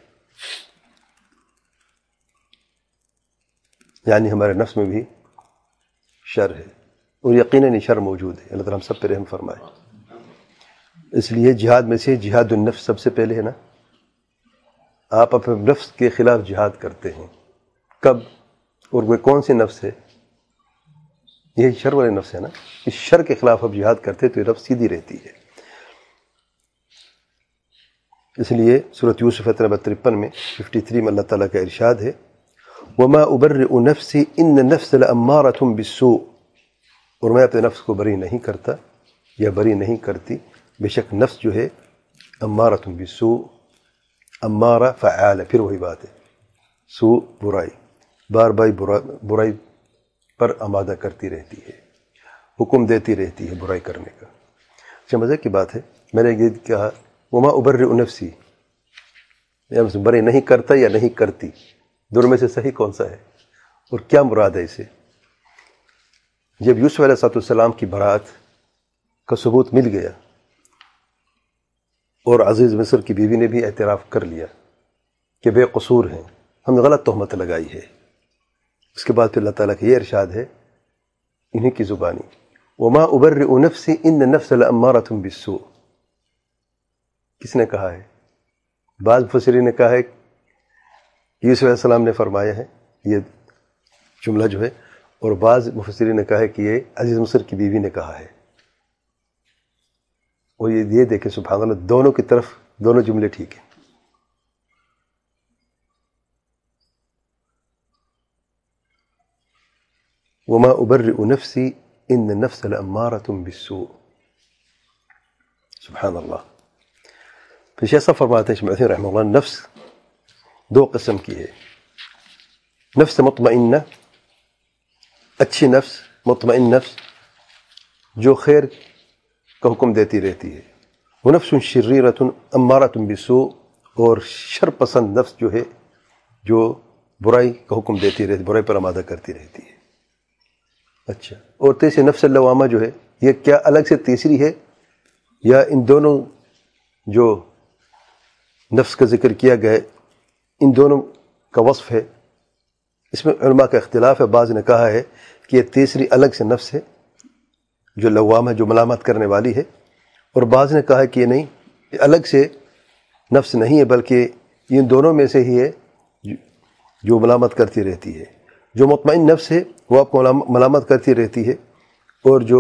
یعنی ہمارے نفس میں بھی شر ہے، اور یقیناً شر موجود ہے. اللہ تعالیٰ ہم سب پہ رحم فرمائے. اس لیے جہاد میں سے جہاد النفس سب سے پہلے ہے نا. آپ اپنے نفس کے خلاف جہاد کرتے ہیں. کب؟ اور وہ کون سی نفس ہے؟ یہ شر والے نفس ہے نا. اس شر کے خلاف آپ جہاد کرتے تو یہ نفس سیدھی رہتی ہے. اس لیے سورۃ یوسف آیت نمبر ترپن میں تریپن میں اللہ تعالیٰ کا ارشاد ہے، وما ابرئ نفسی ان النفس لامارۃ بالسوء، اور میں اپنے نفس کو بری نہیں کرتا یا بری نہیں کرتی، بے شک نفس جو ہے امارۃ بالسوء، امارہ فعال، پھر وہی بات ہے، سوء برائی، بار بار برائی پر آمادہ کرتی رہتی ہے، حکم دیتی رہتی ہے برائی کرنے کا. اچھا مزے کی بات ہے، میں نے یہ کہا وما ابرئ نفسی، بری نہیں کرتا یا نہیں کرتی، دونوں میں سے صحیح کون سا ہے اور کیا مراد ہے اسے؟ جب یوسف علیہ السلام کی برات کا ثبوت مل گیا اور عزیز مصر کی بیوی نے بھی اعتراف کر لیا کہ بے قصور ہیں، ہم نے غلط تہمت لگائی ہے، اس کے بعد پھر اللہ تعالیٰ کا یہ ارشاد ہے انہی کی زبانی، وما ابرئ نفسی ان النفس لامارۃ بالسوء. کس نے کہا ہے؟ بعض مفسرین نے کہا ہے یوسف علیہ السلام نے فرمایا ہے یہ جملہ جو ہے، اور بعض مفسرین نے کہا ہے کہ یہ عزیز مصر کی بیوی نے کہا ہے. اور یہ یہ دیکھیں سبحان اللہ، دونوں کی طرف دونوں جملے ٹھیک ہیں. وما ابرئ نفسی ان النفس لامارۃ بالسوء. سبحان اللہ. پھر ایسا فرماتے ہیں شیخ رحمہ اللہ، نفس دو قسم کی ہے. نفس مطمئنہ، اچھی نفس، مطمئن نفس جو خیر کا حکم دیتی رہتی ہے، وہ نفس شریرۃ امارۃ بالسوء، اور شر پسند نفس جو ہے جو برائی کا حکم دیتی رہتی، برائی پر آمادہ کرتی رہتی ہے. اچھا، اور تیسری نفس لوامہ جو ہے، یہ کیا الگ سے تیسری ہے یا ان دونوں جو نفس کا ذکر کیا گیا ہے ان دونوں کا وصف ہے؟ اس میں علماء کا اختلاف ہے. بعض نے کہا ہے کہ یہ تیسری الگ سے نفس ہے جو لوام ہے، جو ملامت کرنے والی ہے، اور بعض نے کہا ہے کہ یہ نہیں، یہ الگ سے نفس نہیں ہے، بلکہ ان دونوں میں سے ہی ہے جو ملامت کرتی رہتی ہے۔ جو مطمئن نفس ہے وہ آپ کو ملامت کرتی رہتی ہے، اور جو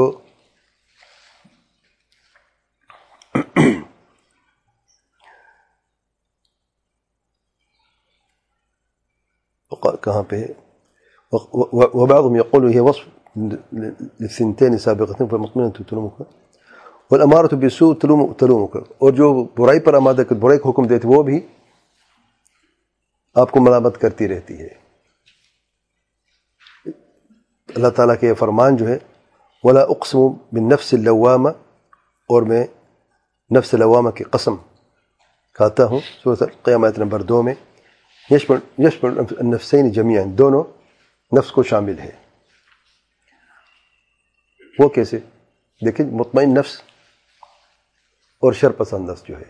کہاں پہ ہے، وبعضهم يقول هي وصف للثنتين سابقتين فمطمئنة تلومك والأمارة بالسوء تلوم تلومك، اور جو برائی پر آمادہ کر برائی کا حکم دیتی وہ بھی آپ کو ملامت کرتی رہتی ہے۔ اللہ تعالیٰ کے فرمان جو ہے ولا اقسم بالنفس اللوامہ، اور میں نفس لوامہ کی قسم کھاتا ہوں، سورۃ القیامہ آیت نمبر دو میں، یشمل یشمل النفسین جمیعا، دونوں نفس کو شامل ہے۔ وہ کیسے؟ دیکھیں مطمئن نفس اور شر پسند نفس جو ہے،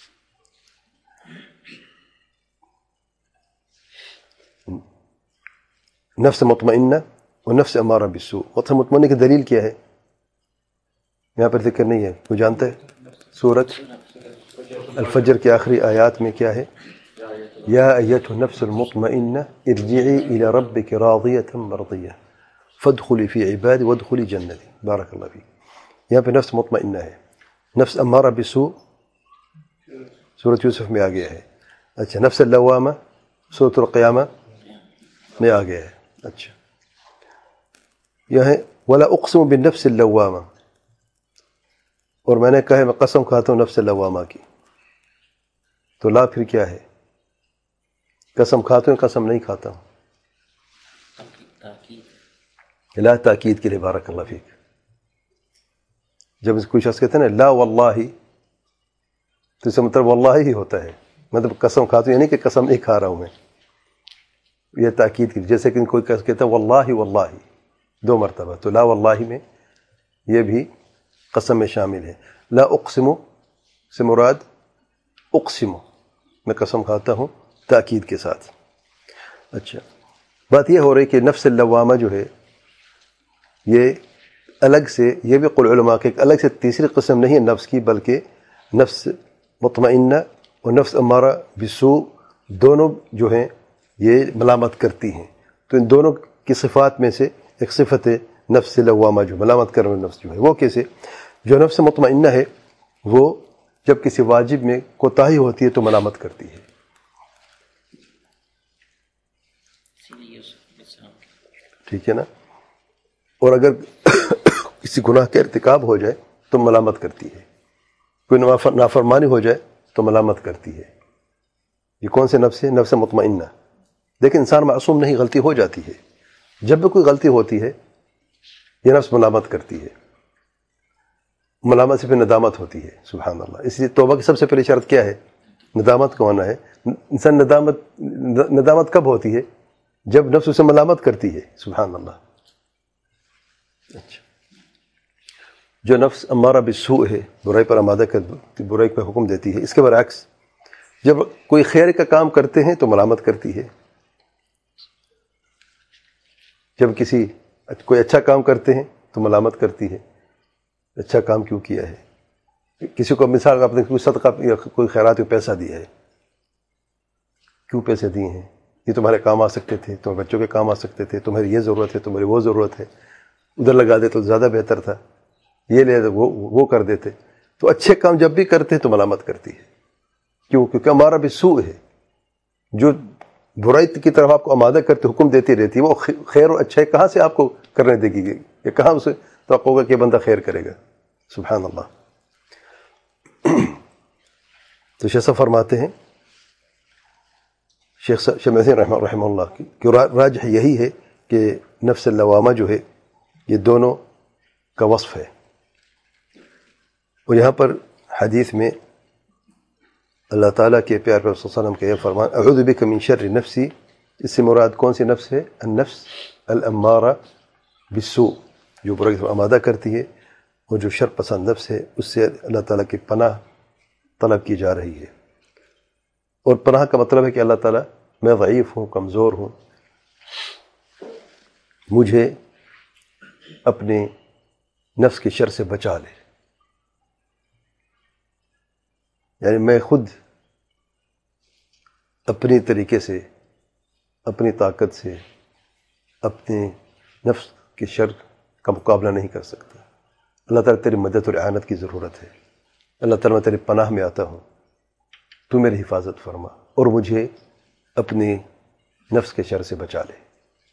نفس مطمئنہ اور نفس امارہ بالسوء۔ نفس مطمئنہ کی دلیل کیا ہے؟ یہاں پر ذکر نہیں ہے، کوئی جانتا ہے؟ سورۃ الفجر کے آخری آیات میں کیا ہے؟ یا ایتھا النفس المطمئنہ ارجعی الی ربک راضیۃ مرضیہ فادخلی فی عبادی وادخلی جنتی، بارک اللہ فیک۔ یہاں پہ نفس مطمئنہ ہے، نفس امارہ بالسوء سورۃ یوسف میں آ گیا ہے۔ اچھا، نفس اللوامہ سورۃ القیامہ میں آ گیا ہے۔ اچھا، یہ ہے ولا اقسم بالنفس اللوامہ، اور میں نے کہا ہے میں قسم کھاتا ہوں نفس اللوامہ کی، تو لا پھر کیا ہے؟ قسم کھاتا ہوں، قسم نہیں کھاتا ہوں، لا تاکید کے لیے، بارک اللہ فیک۔ جب کوئی شخص کہتے ہیں نا لا واللہ، تو اس کا مطلب واللہ ہی ہوتا ہے، مطلب قسم کھاتا ہوں یعنی کہ قسم نہیں کھا رہا ہوں میں، یہ تاکید کی، جیسے کہ کوئی کہتا ہے واللہ واللہ دو مرتبہ، تو لا واللہ میں یہ بھی قسم میں شامل ہے۔ لا اقسم سے مراد اقسم، میں قسم کھاتا ہوں تاکید کے ساتھ۔ اچھا، بات یہ ہو رہی کہ نفس اللوامہ جو ہے یہ الگ سے، یہ بھی قول علماء کے ایک الگ سے تیسری قسم نہیں ہے نفس کی، بلکہ نفس مطمئنہ اور نفس امارہ بالسوء دونوں جو ہیں یہ ملامت کرتی ہیں، تو ان دونوں کی صفات میں سے ایک صفت ہے نفس لوامہ، جو ملامت کرنے والی نفس جو ہے۔ وہ کیسے؟ جو نفس مطمئنہ ہے وہ جب کسی واجب میں کوتاہی ہوتی ہے تو ملامت کرتی ہے، ٹھیک ہے نا، اور اگر کسی گناہ کا ارتکاب ہو جائے تو ملامت کرتی ہے، کوئی نافرمانی ہو جائے تو ملامت کرتی ہے۔ یہ کون سے نفس ہے؟ نفس مطمئنہ۔ لیکن انسان معصوم نہیں، غلطی ہو جاتی ہے، جب بھی کوئی غلطی ہوتی ہے یہ نفس ملامت کرتی ہے، ملامت سے پھر ندامت ہوتی ہے، سبحان اللہ۔ اس لیے توبہ کی سب سے پہلی شرط کیا ہے؟ ندامت کا ہونا ہے۔ انسان ندامت ندامت کب ہوتی ہے؟ جب نفس اسے ملامت کرتی ہے، سبحان اللہ۔ اچھا، جو نفس امارہ بالسوء ہے، برائی پر آمادہ کرتی، برائی پر حکم دیتی ہے، اس کے برعکس جب کوئی خیر کا کام کرتے ہیں تو ملامت کرتی ہے، جب کسی کوئی اچھا کام کرتے ہیں تو ملامت کرتی ہے، اچھا کام کیوں کیا ہے؟ کسی کو مثال آپ نے کوئی صدقہ یا کوئی خیرات میں پیسہ دیا ہے، کیوں پیسے دیے ہیں؟ یہ تمہارے کام آ سکتے تھے، تمہارے بچوں کے کام آ سکتے تھے، تمہاری یہ ضرورت ہے، تمہاری وہ ضرورت ہے، ادھر لگا دے تو زیادہ بہتر تھا، یہ لے وہ وہ کر دیتے۔ تو اچھے کام جب بھی کرتے ہیں تو ملامت کرتی ہے، کیوں؟ کیونکہ ہمارا بھی سوء ہے، جو برائی کی طرف آپ کو آمادہ کرتے حکم دیتی رہتی ہے، وہ خیر و اچھائی کہاں سے آپ کو کرنے دے گی؟ یا کہاں اسے توقع ہوگا کہ بندہ خیر کرے گا؟ سبحان اللہ۔ تو شیخ صاحب فرماتے ہیں، شیخ شمسی رحمہ رحمہ اللہ کی کہ راجح یہی ہے کہ نفس اللوامہ جو ہے یہ دونوں کا وصف ہے۔ اور یہاں پر حدیث میں اللہ تعالیٰ کے پیار پر صلی اللہ علیہ وسلم کا یہ فرمان اعوذ بک من شر نفسی، اس سے مراد کون سی نفس ہے؟ النفس الامارہ بالسوء، جو برائی کو آمادہ کرتی ہے، اور جو شر پسند نفس ہے اس سے اللہ تعالیٰ کی پناہ طلب کی جا رہی ہے۔ اور پناہ کا مطلب ہے کہ اللہ تعالیٰ میں ضعیف ہوں، کمزور ہوں، مجھے اپنے نفس کے شر سے بچا لے، یعنی میں خود اپنی طریقے سے، اپنی طاقت سے اپنے نفس کے شر کا مقابلہ نہیں کر سکتا۔ اللہ تعالیٰ تیری مدد اور اعانت کی ضرورت ہے۔ اللہ تعالیٰ میں تیری پناہ میں آتا ہوں، تو میری حفاظت فرما اور مجھے اپنے نفس کے شر سے بچا لے۔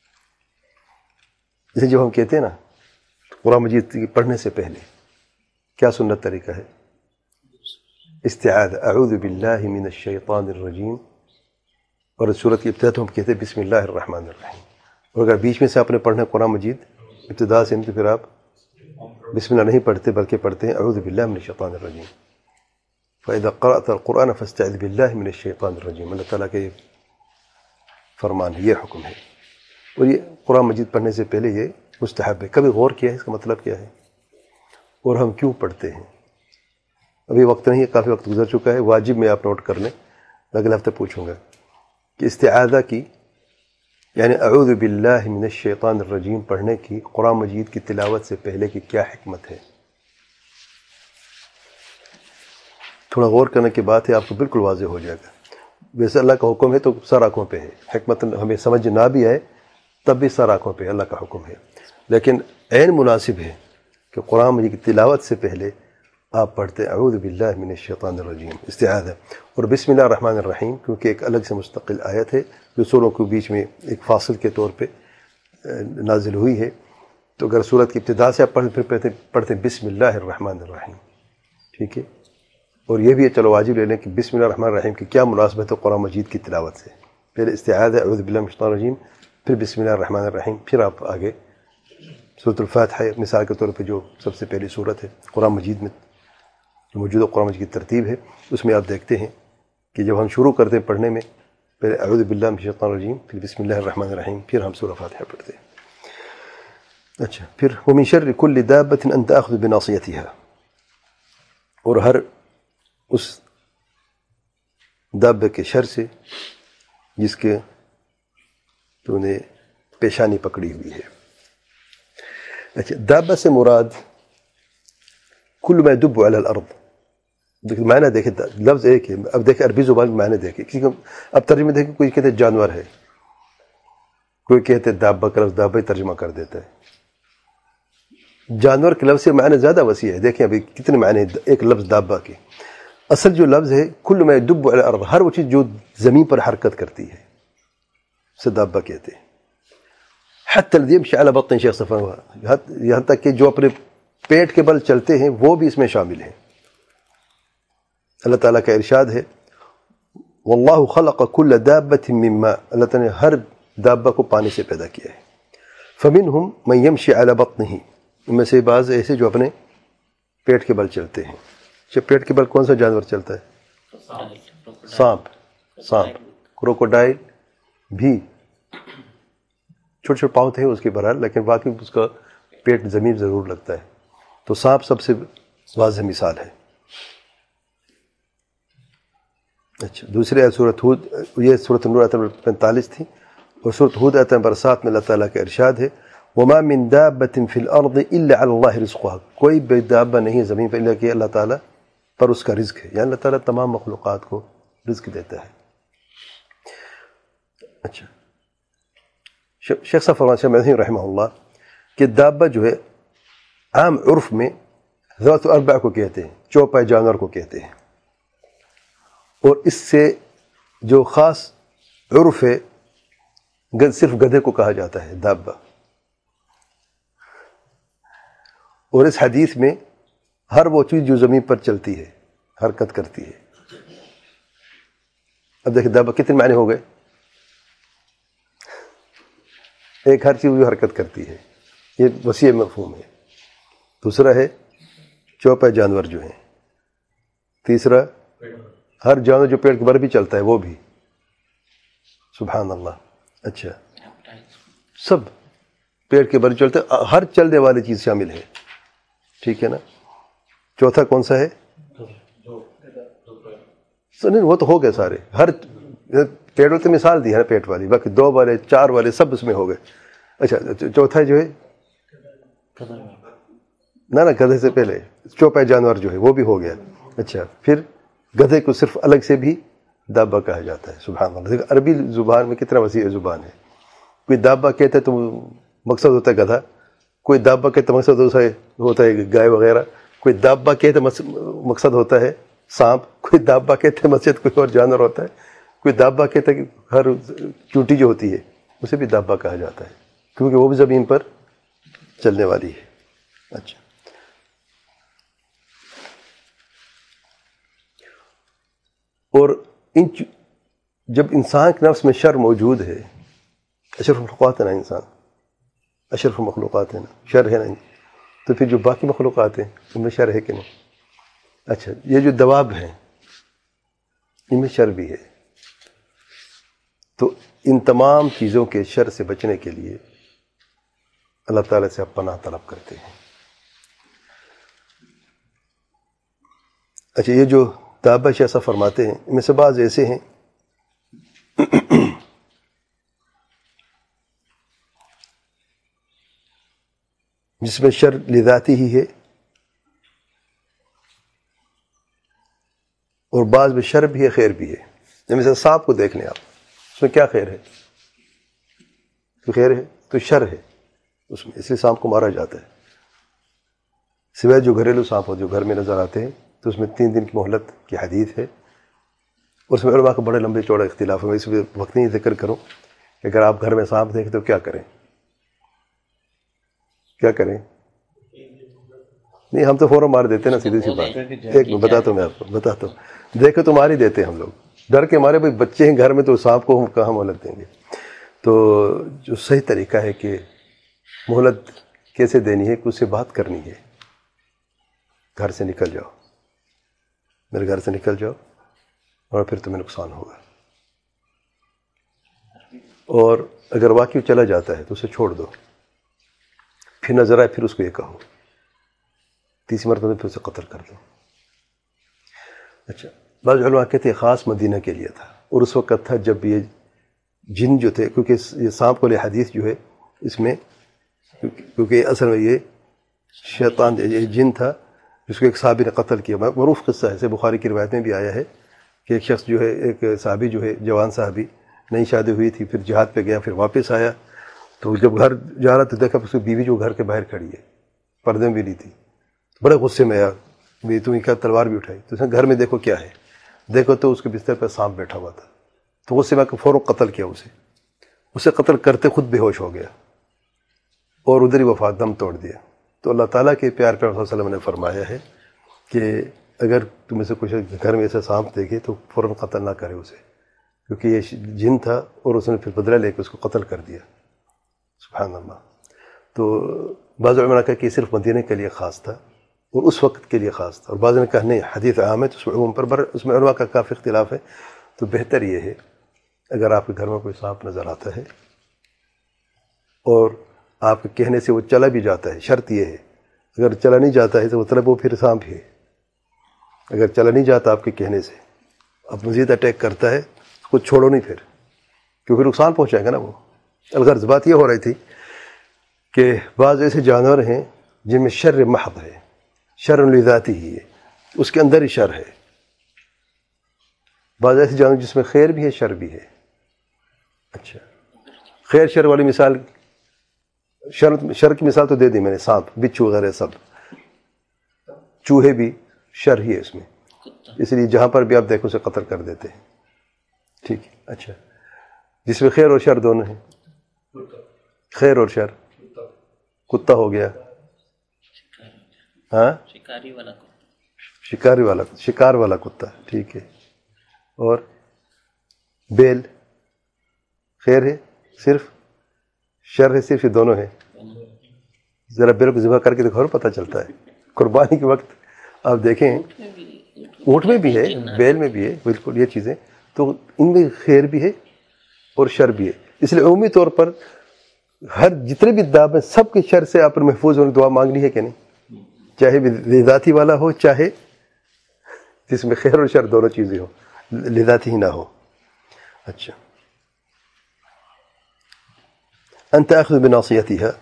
جیسے جب ہم کہتے ہیں نا قرآن مجید پڑھنے سے پہلے کیا سنت طریقہ ہے؟ استعاذہ، اعوذ باللہ من الشیطان الرجیم، اور اس صورت کی ابتدا تو ہم کہتے ہیں بسم اللہ الرحمن الرحیم، اور اگر بیچ میں سے آپ نے پڑھنا قرآن مجید ابتدا سے تو پھر آپ بسم اللہ نہیں پڑھتے بلکہ پڑھتے ہیں اعوذ باللہ من الشیطان الرجیم۔ فَإِذَا قَرَأْتَ الْقُرْآنَ فَاسْتَعِذْ بِاللَّهِ مِنَ الشَّيْطَانِ الرَّجِيمِ۔ اللہ تعالیٰ کا یہ فرمان ہے، یہ حکم ہے، اور یہ قرآن مجید پڑھنے سے پہلے یہ مستحب ہے۔ کبھی غور کیا ہے اس کا مطلب کیا ہے اور ہم کیوں پڑھتے ہیں؟ ابھی وقت نہیں ہے، کافی وقت گزر چکا ہے، واجب میں آپ نوٹ کر لیں، اگلے ہفتے پوچھوں گا کہ استعاذہ کی یعنی اعوذ باللہ من الشیطان الرجیم پڑھنے کی قرآن مجید کی تلاوت سے پہلے کی کیا حکمت ہے؟ تھوڑا غور کرنے کی بات ہے، آپ کو بالکل واضح ہو جائے گا۔ ویسے اللہ کا حکم ہے تو سر آنکھوں پہ ہے، حکمت ہمیں سمجھ نہ بھی آئے تب بھی سر آنکھوں پہ اللہ کا حکم ہے، لیکن عین مناسب ہے کہ قرآن مجید کی تلاوت سے پہلے آپ پڑھتے اعوذ باللہ من الشیطان الرجیم، استعاذہ، اور بسم اللہ الرحمن الرحیم کیونکہ ایک الگ سے مستقل آیت ہے جو سوروں کے بیچ میں ایک فاصل کے طور پہ نازل ہوئی ہے، تو اگر سورت کی ابتدا سے آپ پڑھتے پھر پڑھتے بسم اللہ الرحمن الرحیم، ٹھیک ہے، اور یہ بھی ہے چلو واجب لے لیں کہ بسم اللہ الرحمن الرحیم کی کیا مناسبت ہے قرآن مجید کی تلاوت سے، پھر استعاذہ اعوذ باللہ من الشیطان الرجیم، پھر بسم اللہ الرحمن الرحیم، پھر آپ آگے سورۃ الفاتحہ مثال کے طور پہ جو سب سے پہلی سورت ہے قرآن مجید میں جو موجودہ قرآن مجید کی ترتیب ہے، اس میں آپ دیکھتے ہیں کہ جب ہم شروع کرتے ہیں پڑھنے میں پہلے اعوذ باللہ من الشیطان الرجیم، پھر بسم اللہ الرحمن الرحیم، پھر ہم سورہ فاتحہ پڑھتے ہیں۔ اچھا، پھر وَمِن شَرِّ كُلِّ دَابَّةٍ أَن تَأْخُذُ بِنَاصِيَتِهَا، اور ہر اس دابے کے شر سے جس کے تو نے پیشانی پکڑی ہوئی ہے۔ اچھا، دابہ سے مراد کل ما يدب علی الارض، دیکھیں معنی دیکھیں، لفظ ایک ہے، اب دیکھیں عربی زبان میں معنی دیکھیں، کیونکہ اب ترجمہ دیکھیں، کوئی کہتے ہیں جانور ہے، کوئی کہتے ہیں دابہ کا لفظ دابہ ترجمہ کر دیتا ہے۔ جانور کے لفظ سے معنی زیادہ وسیع ہے، دیکھیں ابھی کتنے معنی ہیں ایک لفظ دابہ کے۔ اصل جو لفظ ہے کل ما يدب علی الارض، ہر وہ چیز جو زمین پر حرکت کرتی ہے اسے دابہ کہتے ہیں۔ حتی الذی یمشی علی بطن، شیخ صفوان، یہاں تک کہ جو اپنے پیٹ کے بل چلتے ہیں وہ بھی اس میں شامل ہیں۔ اللہ تعالیٰ کا ارشاد ہے واللہ خلق کل دابۃ من ماء، اللہ تعالیٰ نے ہر دابہ کو پانی سے پیدا کیا ہے۔ فمنہم من یمشی علی بطنہ، ان میں سے بعض ایسے جو اپنے پیٹ کے بل چلتے ہیں۔ جب پیٹ کے بل کون سا جانور چلتا ہے؟ سانپ، سانپ، کروکوڈائل بھی چھوٹے چھوٹے پاؤں تھے اس کے بہرحال، لیکن واقعی اس کا پیٹ زمین ضرور لگتا ہے، تو سانپ سب سے واضح مثال ہے۔ اچھا، دوسرے سورۃ ہود، یہ سورۃ النور آیت نمبر پینتالیس تھی، اور سورۃ ہود آیت نمبر سات میں اللہ تعالیٰ کا ارشاد ہے وما من دابۃ فی الارض الا علی اللہ رزقها، کوئی بھی دابہ نہیں ہے زمین پر الا کہ اللہ تعالیٰ پر اس کا رزق ہے، یعنی اللہ تعالیٰ تمام مخلوقات کو رزق دیتا ہے۔ اچھا، شیخ صاحب فرماتے ہیں مدنی رحمہ اللہ کہ دابہ جو ہے عام عرف میں ذوات اربع کو کہتے ہیں، چوپائے جانور کو کہتے ہیں، اور اس سے جو خاص عرف ہے صرف گدھے کو کہا جاتا ہے دابہ، اور اس حدیث میں ہر وہ چیز جو زمین پر چلتی ہے، حرکت کرتی ہے۔ اب دیکھیں دابہ کتنے معنی ہو گئے؟ ایک ہر چیز جو حرکت کرتی ہے، یہ وسیع مفہوم ہے۔ دوسرا ہے چوپائے جانور جو ہیں، تیسرا ہر جانور جو پیڑ کے بر بھی چلتا ہے وہ بھی، سبحان اللہ۔ اچھا، سب پیڑ کے بر چلتے، ہر چلنے والی چیز شامل ہے، ٹھیک ہے نا۔ چوتھا کون سا ہے؟ نہیں وہ تو ہو گئے سارے، ہر پیڑ والے مثال دی ہے نا پیٹ والی، باقی دو والے چار والے سب اس میں ہو گئے۔ اچھا، چوتھا جو ہے نہ نہ گدھے سے پہلے چوپائے جانور جو ہے وہ بھی ہو گیا۔ اچھا، پھر گدھے کو صرف الگ سے بھی دابہ کہا جاتا ہے. سبحان اللہ. دیکھو عربی زبان میں کتنا وسیع زبان ہے. کوئی دابہ کہتا ہے تو مقصد ہوتا ہے گدھا, کوئی دابہ کہتا ہے مقصد ہوتا ہے گائے وغیرہ, کوئی دابہ کہتا ہے مقصد ہوتا ہے سانپ, کوئی دابہ کہتے ہیں مسجد کوئی اور جانور ہوتا ہے, کوئی دابہ کہتا ہے کہ ہر چونٹی جو ہوتی ہے اسے بھی دابہ کہا جاتا ہے کیونکہ وہ بھی زمین پر چلنے والی ہے. اچھا, اور ان جب انسان کے نفس میں شر موجود ہے, اشرف مخلوقات ہے نا انسان, اشرف مخلوقات ہے نا, شر ہے نا, تو پھر جو باقی مخلوقات ہیں ان میں شر ہے کہ نہیں؟ اچھا, یہ جو دواب ہیں ان میں شر بھی ہے. تو ان تمام چیزوں کے شر سے بچنے کے لیے اللہ تعالیٰ سے آپ پناہ طلب کرتے ہیں. اچھا, یہ جو دابہ ایسا فرماتے ہیں ان میں سے بعض ایسے ہیں جس میں شر لذاتی ہی ہے اور بعض میں شر بھی ہے خیر بھی ہے. جیسے سانپ کو دیکھ لیں آپ, اس میں کیا خیر ہے؟ تو خیر ہے تو شر ہے اس میں, اس لیے سانپ کو مارا جاتا ہے. سوائے جو گھریلو سانپ ہو جو گھر میں نظر آتے ہیں تو اس میں تین دن کی مہلت کی حدیث ہے. اور اس میں علماء کا بڑے لمبے چوڑے اختلاف ہے. میں اس میں وقت نہیں ذکر کروں کہ اگر آپ گھر میں سانپ دیکھیں تو کیا کریں, کیا کریں؟ نہیں, ہم تو فوراً مار دیتے ہیں نا, سیدھی سی بات. ایک میں بتاتا ہوں, میں آپ کو بتاتا ہوں, دیکھے تو مار ہی دیتے ہیں ہم لوگ, ڈر کے مارے. بھائی بچے ہیں گھر میں تو سانپ کو ہم کہاں مہلت دیں گے. تو جو صحیح طریقہ ہے کہ مہلت کیسے دینی ہے کہ اس سے بات کرنی ہے, گھر سے نکل جاؤ, میرے گھر سے نکل جاؤ اور پھر تمہیں نقصان ہوگا. اور اگر واقعی چلا جاتا ہے تو اسے چھوڑ دو, پھر نظر آئے پھر اس کو یہ کہو, تیسری مرتبہ پھر اسے قتل کر دو. اچھا, بعض علماء کہتے ہیں خاص مدینہ کے لیے تھا, اور اس وقت تھا جب یہ جن جو تھے, کیونکہ یہ سانپ والی حدیث جو ہے اس میں, کیونکہ اصل میں یہ شیطان یہ جن تھا جس کو ایک صحابی نے قتل کیا. معروف قصہ ہے, جیسے بخاری کی روایت میں بھی آیا ہے کہ ایک شخص جو ہے, ایک صحابی جو ہے, جوان صحابی, نئی شادی ہوئی تھی, پھر جہاد پہ گیا, پھر واپس آیا, تو جب گھر جا رہا تو دیکھا اس کی بیوی جو گھر کے باہر کھڑی ہے, پردے میں بھی نہیں تھی. بڑے غصے میں آیا, بھی تم کیا تلوار بھی اٹھائی, تو اس نے گھر میں دیکھو کیا ہے, دیکھو تو اس کے بستر پہ سانپ بیٹھا ہوا تھا. تو غصے میں فوراً قتل کیا اسے. اسے قتل کرتے خود بے ہوش ہو گیا اور ادھر ہی وفات, دم توڑ دیا. تو اللہ تعالیٰ کے پیار پیار صلی اللہ علیہ وسلم نے فرمایا ہے کہ اگر تم میں سے کچھ گھر میں ایسا سانپ دیکھے تو فوراً قتل نہ کرے اسے, کیونکہ یہ جن تھا اور اس نے پھر بدلہ لے کے اس کو قتل کر دیا. سبحان اللہ. تو بعض علماء نے کہا کہ یہ صرف مدینے کے لیے خاص تھا اور اس وقت کے لیے خاص تھا, اور بعض نے کہا نہیں حدیث عام ہے تو اس میں عموم پر بر اس میں علماء کا کافی اختلاف ہے. تو بہتر یہ ہے اگر آپ کے گھر میں کوئی سانپ نظر آتا ہے اور آپ کے کہنے سے وہ چلا بھی جاتا ہے, شرط یہ ہے اگر چلا نہیں جاتا ہے تو مطلب وہ پھر سانپ ہے. اگر چلا نہیں جاتا آپ کے کہنے سے, اب مزید اٹیک کرتا ہے, اس کو چھوڑو نہیں پھر, کیونکہ نقصان پہنچائے گا نا وہ. الغرض بات یہ ہو رہی تھی کہ بعض ایسے جانور ہیں جن میں شر محض ہے, شر لذاتی ہی ہے, اس کے اندر ہی شر ہے. بعض ایسے جانور جس میں خیر بھی ہے شر بھی ہے. اچھا, خیر شر والی مثال, شر شر کی مثال تو دے دی میں نے, سانپ, بچھو وغیرہ سب. چوہے بھی شر ہی ہے اس میں, اس لیے جہاں پر بھی آپ دیکھو اسے قتل کر دیتے ہیں. ٹھیک ہے. اچھا, جس میں خیر اور شر دونوں ہیں, خیر اور شر. کتا ہو گیا, ہاں, شکاری والا شکاری والا, شکار والا کتا, ٹھیک ہے. اور بیل خیر ہے صرف, شر ہے صرف, یہ دونوں ہیں. ذرا بیل کو ذبح کر کے دیکھو پتہ چلتا ہے. قربانی کے وقت آپ دیکھیں, اونٹ میں بھی ہے, بیل میں بھی ہے, بالکل یہ چیزیں. تو ان میں خیر بھی ہے اور شر بھی ہے. اس لیے عمومی طور پر ہر جتنے بھی دعوے سب کے شر سے آپ محفوظ ہونے دعا مانگنی ہے کہ نہیں, چاہے ذاتی والا ہو چاہے جس میں خیر اور شر دونوں چیزیں ہو, لذاتی ہی نہ ہو. اچھا, انت اخذ بناصیتها,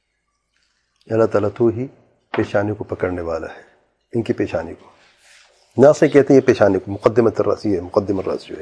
اللہ تعالیٰ تو ہی پیشانی کو پکڑنے والا ہے, ان کی پیشانی کو. ناصیہ کہتے ہیں یہ پیشانی کو، مقدمۃ الراس ہے، مقدم الراس جو ہے.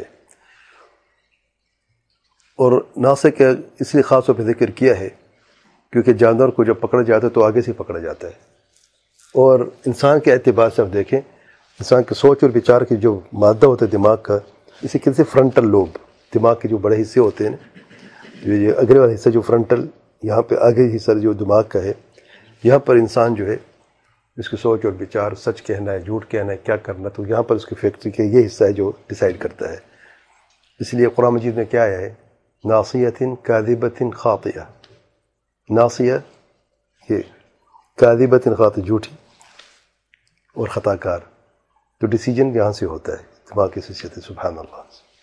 اور ناصیہ کا اس لیے خاص طور پہ ذکر کیا ہے کیونکہ جانور کو جب پکڑا جاتا ہے تو آگے سے پکڑا جاتا ہے. اور انسان کے اعتبار سے آپ دیکھیں، انسان کی سوچ اور وچار کی جو مادہ ہوتا ہے دماغ کا، اسی کہتے ہیں فرنٹل لوب، دماغ کے جو بڑے حصے ہوتے ہیں، یہ اگلے والا حصہ جو فرنٹل، یہاں پہ آگے حصہ جو دماغ کا ہے، یہاں پر انسان جو ہے اس کی سوچ اور وچار، سچ کہنا ہے، جھوٹ کہنا ہے، کیا کرنا، تو یہاں پر اس کی فیکٹری کے یہ حصہ ہے جو ڈیسائیڈ کرتا ہے. اس لیے قرآن مجید میں کیا آیا ہے؟ ناصیۃ کاذبۃ خاطئہ. ناصیہ یہ کاذبۃ خاطئہ، جھوٹی اور خطا کار. تو ڈیسیجن یہاں سے ہوتا ہے، دماغ کی حیثیت ہے. سبحان اللہ.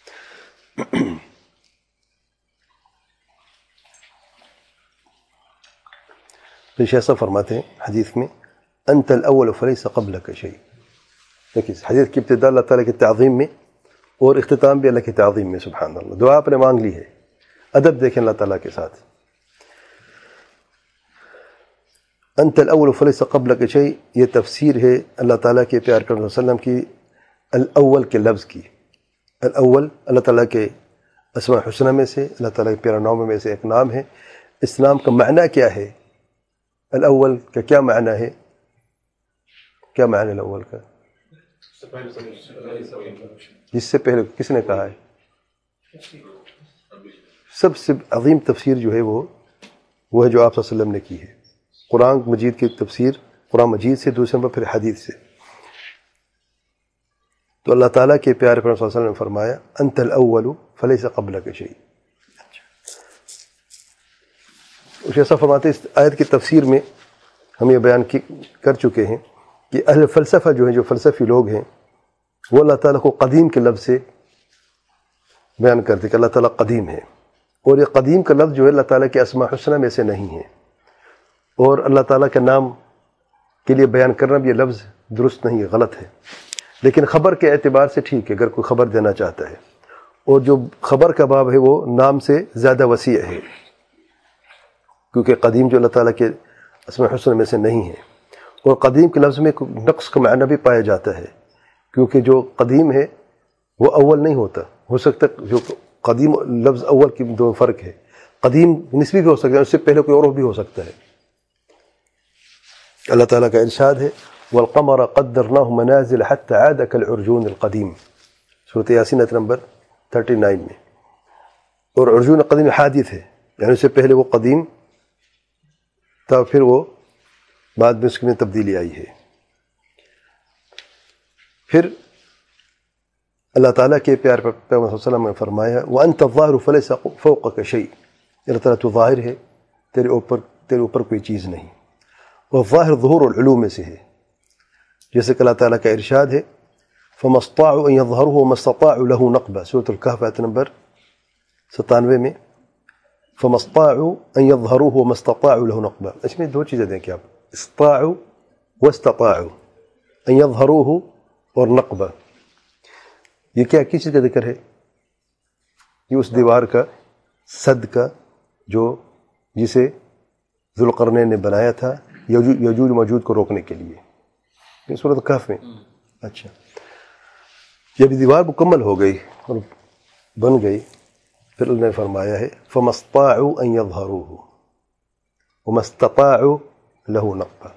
تو ایسا فرماتے ہیں حدیث میں، انت الاول فلیس قبلک شیء. دیکھیے حدیث کی ابتدا اللہ تعالیٰ کی تعظیم میں اور اختتام بھی اللہ کی تعظیم میں. سبحان اللہ. دعا آپ نے مانگ لی ہے، ادب دیکھیں اللہ تعالیٰ کے ساتھ. انت الاول فلیس قبلک شیء، یہ تفسیر ہے اللہ تعالیٰ کے پیار کرنے صلی اللہ علیہ وسلم کی الاول کے لفظ کی. الاول اللہ تعالیٰ کے اسماء الحسنہ میں سے، اللہ تعالیٰ کے پیارا ناموں میں سے ایک نام ہے. اس نام کا معنی کیا ہے؟ الاول کا کیا معنی ہے؟ کیا معنی الاول کا؟ جس سے پہلے کس نے کہا ہے؟ سب سے عظیم تفسیر جو ہے وہ وہ ہے جو آپ صلی اللہ علیہ وسلم نے کی ہے. قرآن مجید کی تفسیر قرآن مجید سے، دوسرے نمبر پھر حدیث سے. تو اللہ تعالیٰ کے پیارے پیغمبر صلی اللہ علیہ وسلم نے فرمایا انت الاول فلیس قبلک شیء. اس ایسا فرماتے اس آیت کی تفسیر میں ہم یہ بیان کی کر چکے ہیں کہ اہل فلسفہ جو ہیں، جو فلسفی لوگ ہیں، وہ اللہ تعالیٰ کو قدیم کے لفظ سے بیان کرتے کہ اللہ تعالیٰ قدیم ہے. اور یہ قدیم کا لفظ جو ہے اللہ تعالیٰ کے اسماء حسنہ میں سے نہیں ہے، اور اللہ تعالیٰ کے نام کے لیے بیان کرنا بھی یہ لفظ درست نہیں ہے، غلط ہے. لیکن خبر کے اعتبار سے ٹھیک ہے اگر کوئی خبر دینا چاہتا ہے. اور جو خبر کا باب ہے وہ نام سے زیادہ وسیع ہے، کیونکہ قدیم جو اللہ تعالیٰ کے اسماء حسنہ میں سے نہیں ہے. اور قدیم کے لفظ میں نقص کا معنی بھی پایا جاتا ہے، کیونکہ جو قدیم ہے وہ اول نہیں ہوتا. ہو سکتا ہے جو قدیم لفظ اول کی دو فرق ہے، قدیم نسبی بھی ہو سکتا ہے، اس سے پہلے کوئی اور بھی ہو سکتا ہے. اللہ تعالیٰ کا ارشاد ہے وَالْقَمَرَ قَدَّرْنَاهُ مَنَازِلَ حَتَّى عَادَ كَالْعُرْجُونِ الْقَدِيمِ. سورۃ یاسین آیت نمبر انتیس میں. اور عرجون قدیم حادث ہے، یعنی اس سے پہلے وہ قدیم تھا، پھر وہ بعد میں اس میں تبدیلی آئی ہے. پھر اللہ تعالیٰ کے پیار پر پیغمبر صلی اللہ علیہ وسلم نے فرمایا وَأَنْتَ الظَّاهِرُ فَلَيْسَ فَوْقَكَ شَيْءٌ. اللہ تعالیٰ تو ظاہر ہے، تیرے اوپر تیرے اوپر کوئی چیز نہیں. اور ظاہر ظہور العلوم میں سے ہے، جیسے کہ اللہ تعالیٰ کا ارشاد ہے فَمَا اسْطَاعُوا أَن يَظْهَرُوهُ وَمَا اسْتَطَاعُوا لَهُ نَقْبًا. سورۃ الکہف آیت نمبر ستانوے میں فَمَا اسْطَاعُوا أَن يَظْهَرُوهُ وَمَا اسْتَطَاعُوا لَهُ نَقْبًا. اس میں دو چیزیں دیکھیں آپ، اسطاعوا واستطاعوا، ان يظهروه اور نقبہ. یہ کیا کس چیز کا ذکر ہے؟ یہ اس دیوار کا، سد کا، جو جسے ذوالقرنین نے بنایا تھا یجوج موجود کو روکنے کے لیے. یہ سورۃ کہف میں. اچھا، جب دیوار مکمل ہو گئی اور بن گئی، پھر انہوں نے فرمایا ہے فَمَا اسْطَاعُوا أَن يَظْهَرُوهُ وَمَا اسْتَطَاعُوا لَهُ نَقْبًا.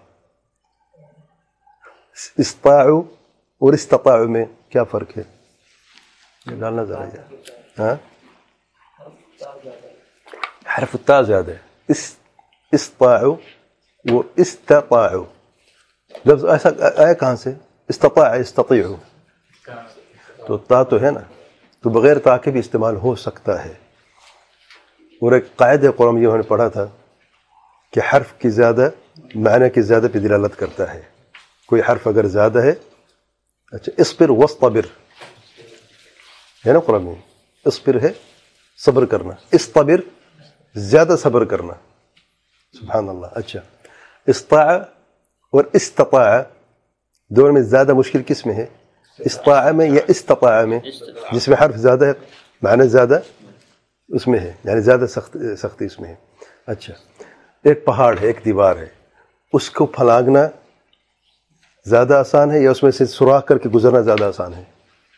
استطاعوا اور استطاعوا میں کیا فرق ہے؟ یہ ڈالنا ذرا ہے. ہاں، حرف التاء زیادہ ہے. اس استطاعوا وہ استطاعوا لفظ ایسا آیا کہاں سے؟ استطاع استطيعوا، تو تا تو ہے نا، تو بغیر تا کے بھی استعمال ہو سکتا ہے. اور ایک قاعدہ قرآن یہ ہم نے پڑھا تھا کہ حرف کی زیادہ معنی کی زیادہ پہ دلالت کرتا ہے. کوئی حرف اگر زیادہ ہے، اچھا اصبر واصطبر ہے نا قرآن میں، اصبر ہے صبر کرنا، اصطبر زیادہ صبر کرنا. سبحان اللہ. اچھا، استطاع اور استطاع دونوں میں زیادہ مشکل کس میں ہے؟ استطاع میں یا استطاع میں؟ جس میں حرف زیادہ ہے معنی زیادہ اس میں ہے، یعنی زیادہ سخت سختی اس میں ہے. اچھا، ایک پہاڑ ہے، ایک دیوار ہے، اس کو پھلانگنا زیادہ آسان ہے یا اس میں سے سوراخ کر کے گزرنا زیادہ آسان ہے؟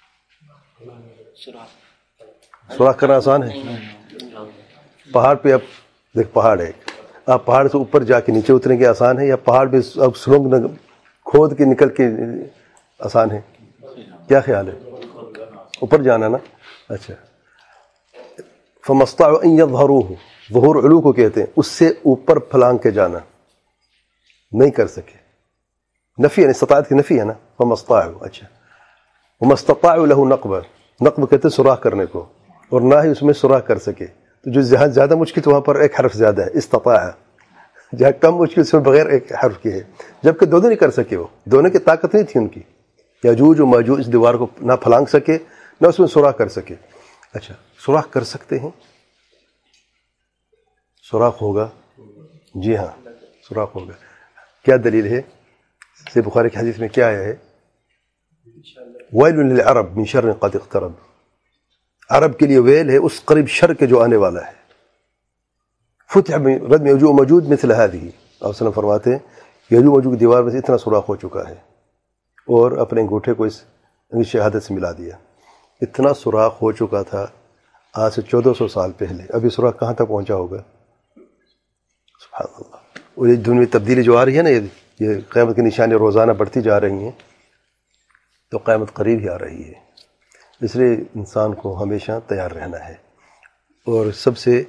سوراخ کرنا آسان ہے. پہاڑ پہ اب دیکھ پہاڑ ہے, آپ پہاڑ سے اوپر جا کے نیچے اتریں گے آسان ہے, یا پہاڑ پہ اب سرنگ کھود کے نکل کے آسان ہے؟ کیا خیال ہے؟ اوپر جانا نا. اچھا, فَمَسْتَعُوا أَن يَظْهَرُوهُ, ظہور علو کو کہتے ہیں, اس سے اوپر پھلانگ کے جانا نہیں کر سکے. نفی ہے, استطاعت کی نفی ہے نا. فَمَسْتَعُوا, اچھا. وَمَا اسْتَطَاعُوا لَهُ نَقْبًا, نقب کہتے ہیں سوراخ کرنے کو, اور نہ ہی اس میں سوراخ کر سکے. تو جو جہاں زیادہ مشکل تو وہاں پر ایک حرف زیادہ ہے, استطاع. جہاں کم مشکل سے بغیر ایک حرف کی ہے, جبکہ دونوں نہیں کر سکے. وہ دونوں کی طاقت نہیں تھی ان کی. یاجوج و ماجوج اس دیوار کو نہ پھلانگ سکے نہ اس میں سوراخ کر سکے. اچھا, سوراخ کر سکتے ہیں, سوراخ ہوگا. جی ہاں, سوراخ ہوگا. کیا دلیل ہے؟ صحیح بخاری کی حدیث میں کیا آیا ہے؟ ویل للعرب من شر قد اقترب, عرب کے لیے ویل ہے اس قریب شر کے جو آنے والا ہے. فتح ردم یجوج و ماجوج مثل هذه, آپ وسلم فرماتے ہیں یجوج و ماجوج کی دیوار میں سے اتنا سوراخ ہو چکا ہے, اور اپنے انگوٹھے کو اس شہادت سے ملا دیا. اتنا سوراخ ہو چکا تھا آج سے چودہ سو سال پہلے. ابھی سوراخ کہاں تک پہنچا ہوگا؟ سبحان اللہ. اور یہ دنیا تبدیلی جو آ رہی ہے نا, یہ یہ قیامت کی نشانیاں روزانہ بڑھتی جا رہی ہیں, تو قیامت قریب ہی آ رہی ہے. اس لیے انسان کو ہمیشہ تیار رہنا ہے. اور سب سے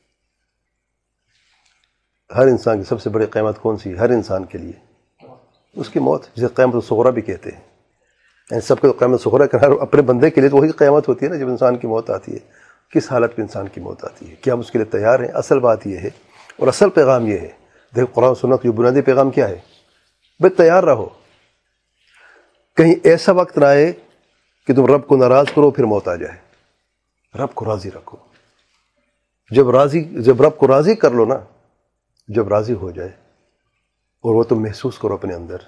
ہر انسان کی سب سے بڑی قیامت کون سی ہے؟ ہر انسان کے لیے اس کی موت, جسے قیامت الصغریٰ بھی کہتے ہیں. یعنی سب کو قیامت صغریٰ کرنا, اپنے بندے کے لیے تو وہی قیامت ہوتی ہے نا, جب انسان کی موت آتی ہے. کس حالت میں انسان کی موت آتی ہے, کیا ہم اس کے لیے تیار ہیں؟ اصل بات یہ ہے, اور اصل پیغام یہ ہے. دیکھو قرآن سنت جو بنیادی پیغام کیا ہے؟ بھائی تیار رہو, کہیں ایسا وقت نہ آئے کہ تم رب کو ناراض کرو پھر موت آ جائے. رب کو راضی رکھو. جب راضی جب رب کو راضی کر لو نا, جب راضی ہو جائے اور وہ تم محسوس کرو اپنے اندر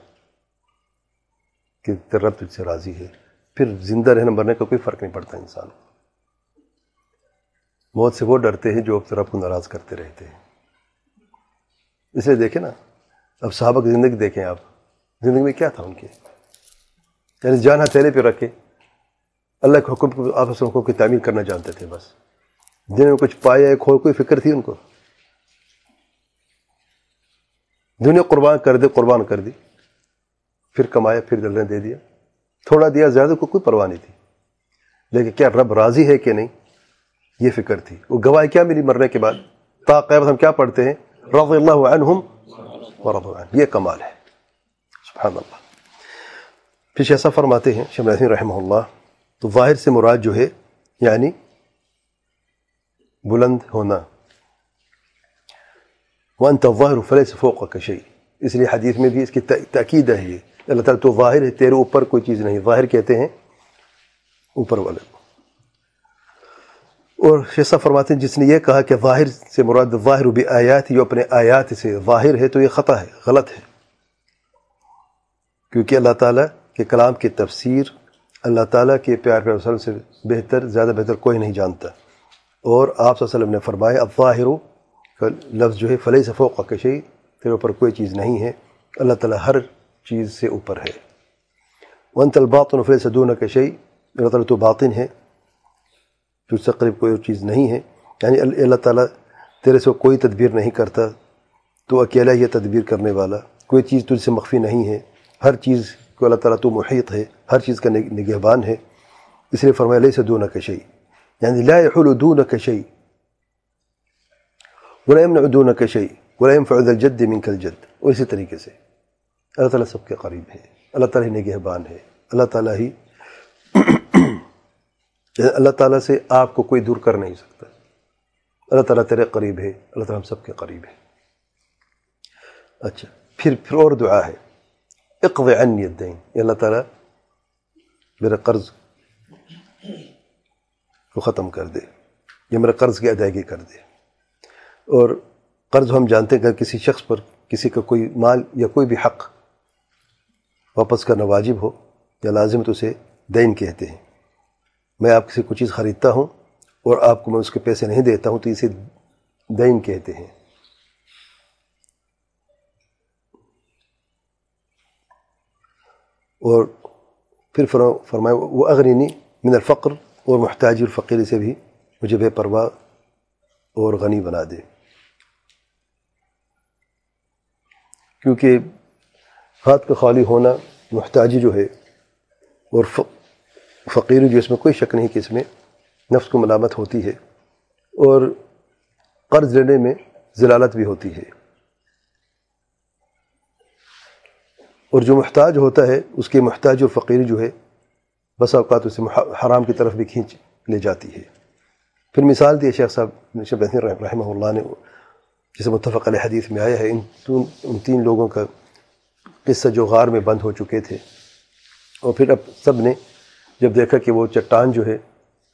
کہ رب تجھ سے راضی ہے, پھر زندہ رہنے مرنے کا کوئی فرق نہیں پڑتا انسان. موت سے وہ ڈرتے ہیں جو رب کو ناراض کرتے رہتے ہیں. اس لیے دیکھیں نا, اب صحابہ کی زندگی دیکھیں آپ, زندگی میں کیا تھا ان کے, یعنی جان ہتھیلے پہ رکھے اللہ کے حکم کو, آپس میں حکم کی تعمیل کرنا جانتے تھے بس. جنہیں میں کچھ پایا ہے کھو, کوئی فکر تھی ان کو؟ دنیا قربان کر دے قربان کر دی, پھر کمایا, پھر دل نے دے دیا, تھوڑا دیا زیادہ کو کوئی پرواہ نہیں تھی. لیکن کیا رب راضی ہے کہ نہیں, یہ فکر تھی. وہ گواہی کیا ملی مرنے کے بعد؟ تا قیامت ہم کیا پڑھتے ہیں؟ رضی اللہ عنہم ورضوا عنہ. یہ کمال ہے, سبحان اللہ. پھر ایسا فرماتے ہیں شیخ ابن رحمہ اللہ, تو ظاہر سے مراد جو ہے یعنی بلند ہونا. وانت الظاہر فلیس فوقک شیء, اس لیے حدیث میں بھی اس کی تاکید ہے. یہ اللہ تعالیٰ تو ظاہر ہے, تیرے اوپر کوئی چیز نہیں. ظاہر کہتے ہیں اوپر والے کو. اور شیخ فرماتے ہیں جس نے یہ کہا کہ ظاہر سے مراد ظاہر بآیات, یہ اپنے آیات سے ظاہر ہے, تو یہ خطا ہے, غلط ہے. کیونکہ اللہ تعالیٰ کے کلام کی تفسیر اللہ تعالیٰ کے پیار پیار وسلم سے بہتر, زیادہ بہتر کوئی نہیں جانتا. اور آپ صلی اللہ علیہ وسلم نے فرمایا الظاہر کا لفظ جو ہے فلیس فوقک شیء, تیرے اوپر کوئی چیز نہیں ہے, اللہ تعالیٰ ہر چیز سے اوپر ہے. وانت الباطن فلیس دونک شیء, اللہ تعالیٰ تو باطن ہے, تجھ سے قریب کوئی چیز نہیں ہے. یعنی اللہ تعالیٰ تیرے سے کوئی تدبیر نہیں کرتا, تو اکیلا ہی تدبیر کرنے والا, کوئی چیز تجھ سے مخفی نہیں ہے. ہر چیز کو اللہ تعالیٰ تو محیط ہے, ہر چیز کا نگہبان ہے. اس لیے فرمایا لیس دونک شیء, یعنی لا يحول دونک شیء ولا يمنع دونک شیء ولا ينفع ذا الجد منک الجد. اور اسی طریقے سے اللہ تعالیٰ سب کے قریب ہے, اللہ تعالیٰ ہی نگہبان ہے, اللہ تعالیٰ ہی اللہ تعالیٰ سے آپ کو کوئی دور کر نہیں سکتا. اللہ تعالیٰ تیرے قریب ہے, اللہ تعالیٰ ہم سب کے قریب ہے. اچھا, پھر پھر اور دعا ہے اقض عنی الدین, یہ اللہ تعالیٰ میرا قرض کو ختم کر دے, یہ میرا قرض کی ادائیگی کر دے. اور قرض ہم جانتے ہیں کہ کسی شخص پر کسی کا کوئی مال یا کوئی بھی حق واپس کرنا واجب ہو یا لازم, تو اسے دین کہتے ہیں. میں آپ سے کوئی چیز خریدتا ہوں اور آپ کو میں اس کے پیسے نہیں دیتا ہوں, تو اسے دین کہتے ہیں. اور پھر فرمایا وہ اغنینی من الفقر، اور محتاجی اور فقیری سے بھی مجھے بے پرواہ اور غنی بنا دے، کیونکہ ہاتھ کا خالی ہونا، محتاجی جو ہے اور فقیری جو، اس میں کوئی شک نہیں کہ اس میں نفس کو ملامت ہوتی ہے، اور قرض لینے میں ذلالت بھی ہوتی ہے، اور جو محتاج ہوتا ہے اس کے محتاج اور فقیری جو ہے بس اوقات اسے حرام کی طرف بھی کھینچ لے جاتی ہے۔ پھر مثال دی شیخ صاحب شیخ بن رحمہ اللہ نے، جسے متفق علیہ حدیث میں آیا ہے، ان ان تین لوگوں کا قصہ جو غار میں بند ہو چکے تھے، اور پھر اب سب نے جب دیکھا کہ وہ چٹان جو ہے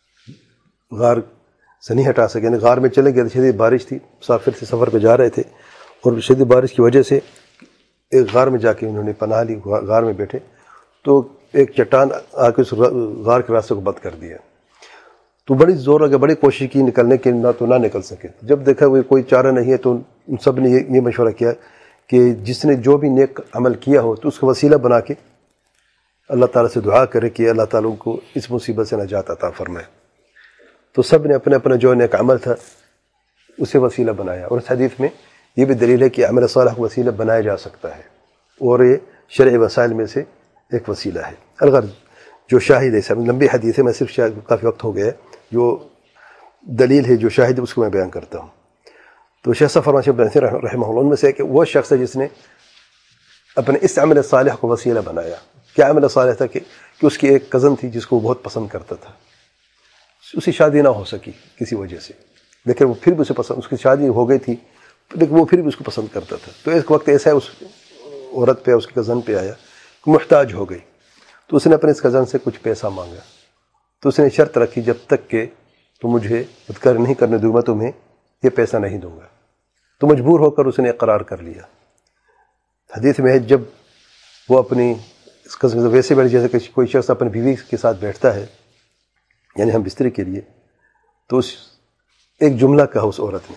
غار سے نہیں ہٹا سکے، یعنی غار میں چلے گئے، شدید بارش تھی، مسافر سے سفر پہ جا رہے تھے، اور شدید بارش کی وجہ سے ایک غار میں جا کے انہوں نے پناہ لی، غار میں بیٹھے تو ایک چٹان آ کے اس غار کے راستے کو بند کر دیا، تو بڑی زور لگا، بڑی کوشش کی نکلنے کی، نہ تو نہ نکل سکے۔ جب دیکھا وہ کوئی چارہ نہیں ہے تو ان سب نے یہ مشورہ کیا کہ جس نے جو بھی نیک عمل کیا ہو تو اس کو وسیلہ بنا کے اللہ تعالیٰ سے دعا کرے کہ اللہ تعالیٰ کو اس مصیبت سے نجات عطا فرمائے۔ تو سب نے اپنے اپنا جو نیک عمل تھا اسے وسیلہ بنایا، اور اس حدیث میں یہ بھی دلیل ہے کہ عمل صالح کو وسیلہ بنایا جا سکتا ہے، اور یہ شرعی وسائل میں سے ایک وسیلہ ہے۔ الغرض جو شاہد ہے، لمبی حدیث ہے، میں صرف شاید کافی وقت ہو گیا، جو دلیل ہے جو شاہد ہے اس کو میں بیان کرتا ہوں۔ تو شیخ صاحب فرماتے ہیں رحمہ اللہ، ان میں سے کہ وہ شخص ہے جس نے اپنے اس عمل صالح کو وسیلہ بنایا۔ کیا عمل صالح تھا؟ کہ کہ اس کی ایک کزن تھی جس کو وہ بہت پسند کرتا تھا، اسی شادی نہ ہو سکی کسی وجہ سے، لیکن وہ پھر بھی اسے پسند، اس کی شادی ہو گئی تھی لیکن وہ پھر بھی اس کو پسند کرتا تھا۔ تو ایک وقت ایسا ہے اس عورت پہ، اس کی کزن پہ آیا کہ محتاج ہو گئی، تو اس نے اپنے اس کزن سے کچھ پیسہ مانگا، تو اس نے شرط رکھی جب تک کہ تو مجھے بدکاری نہیں کرنے دوں، میں تمہیں یہ پیسہ نہیں دوں گا۔ تو مجبور ہو کر اس نے اقرار کر لیا۔ حدیث میں ہے جب وہ اپنی اس قسم سے ویسے بیٹھ جیسے کہ کوئی شخص اپنی بیوی کے ساتھ بیٹھتا ہے، یعنی ہم بستری کے لیے، تو اس ایک جملہ کہا اس عورت نے،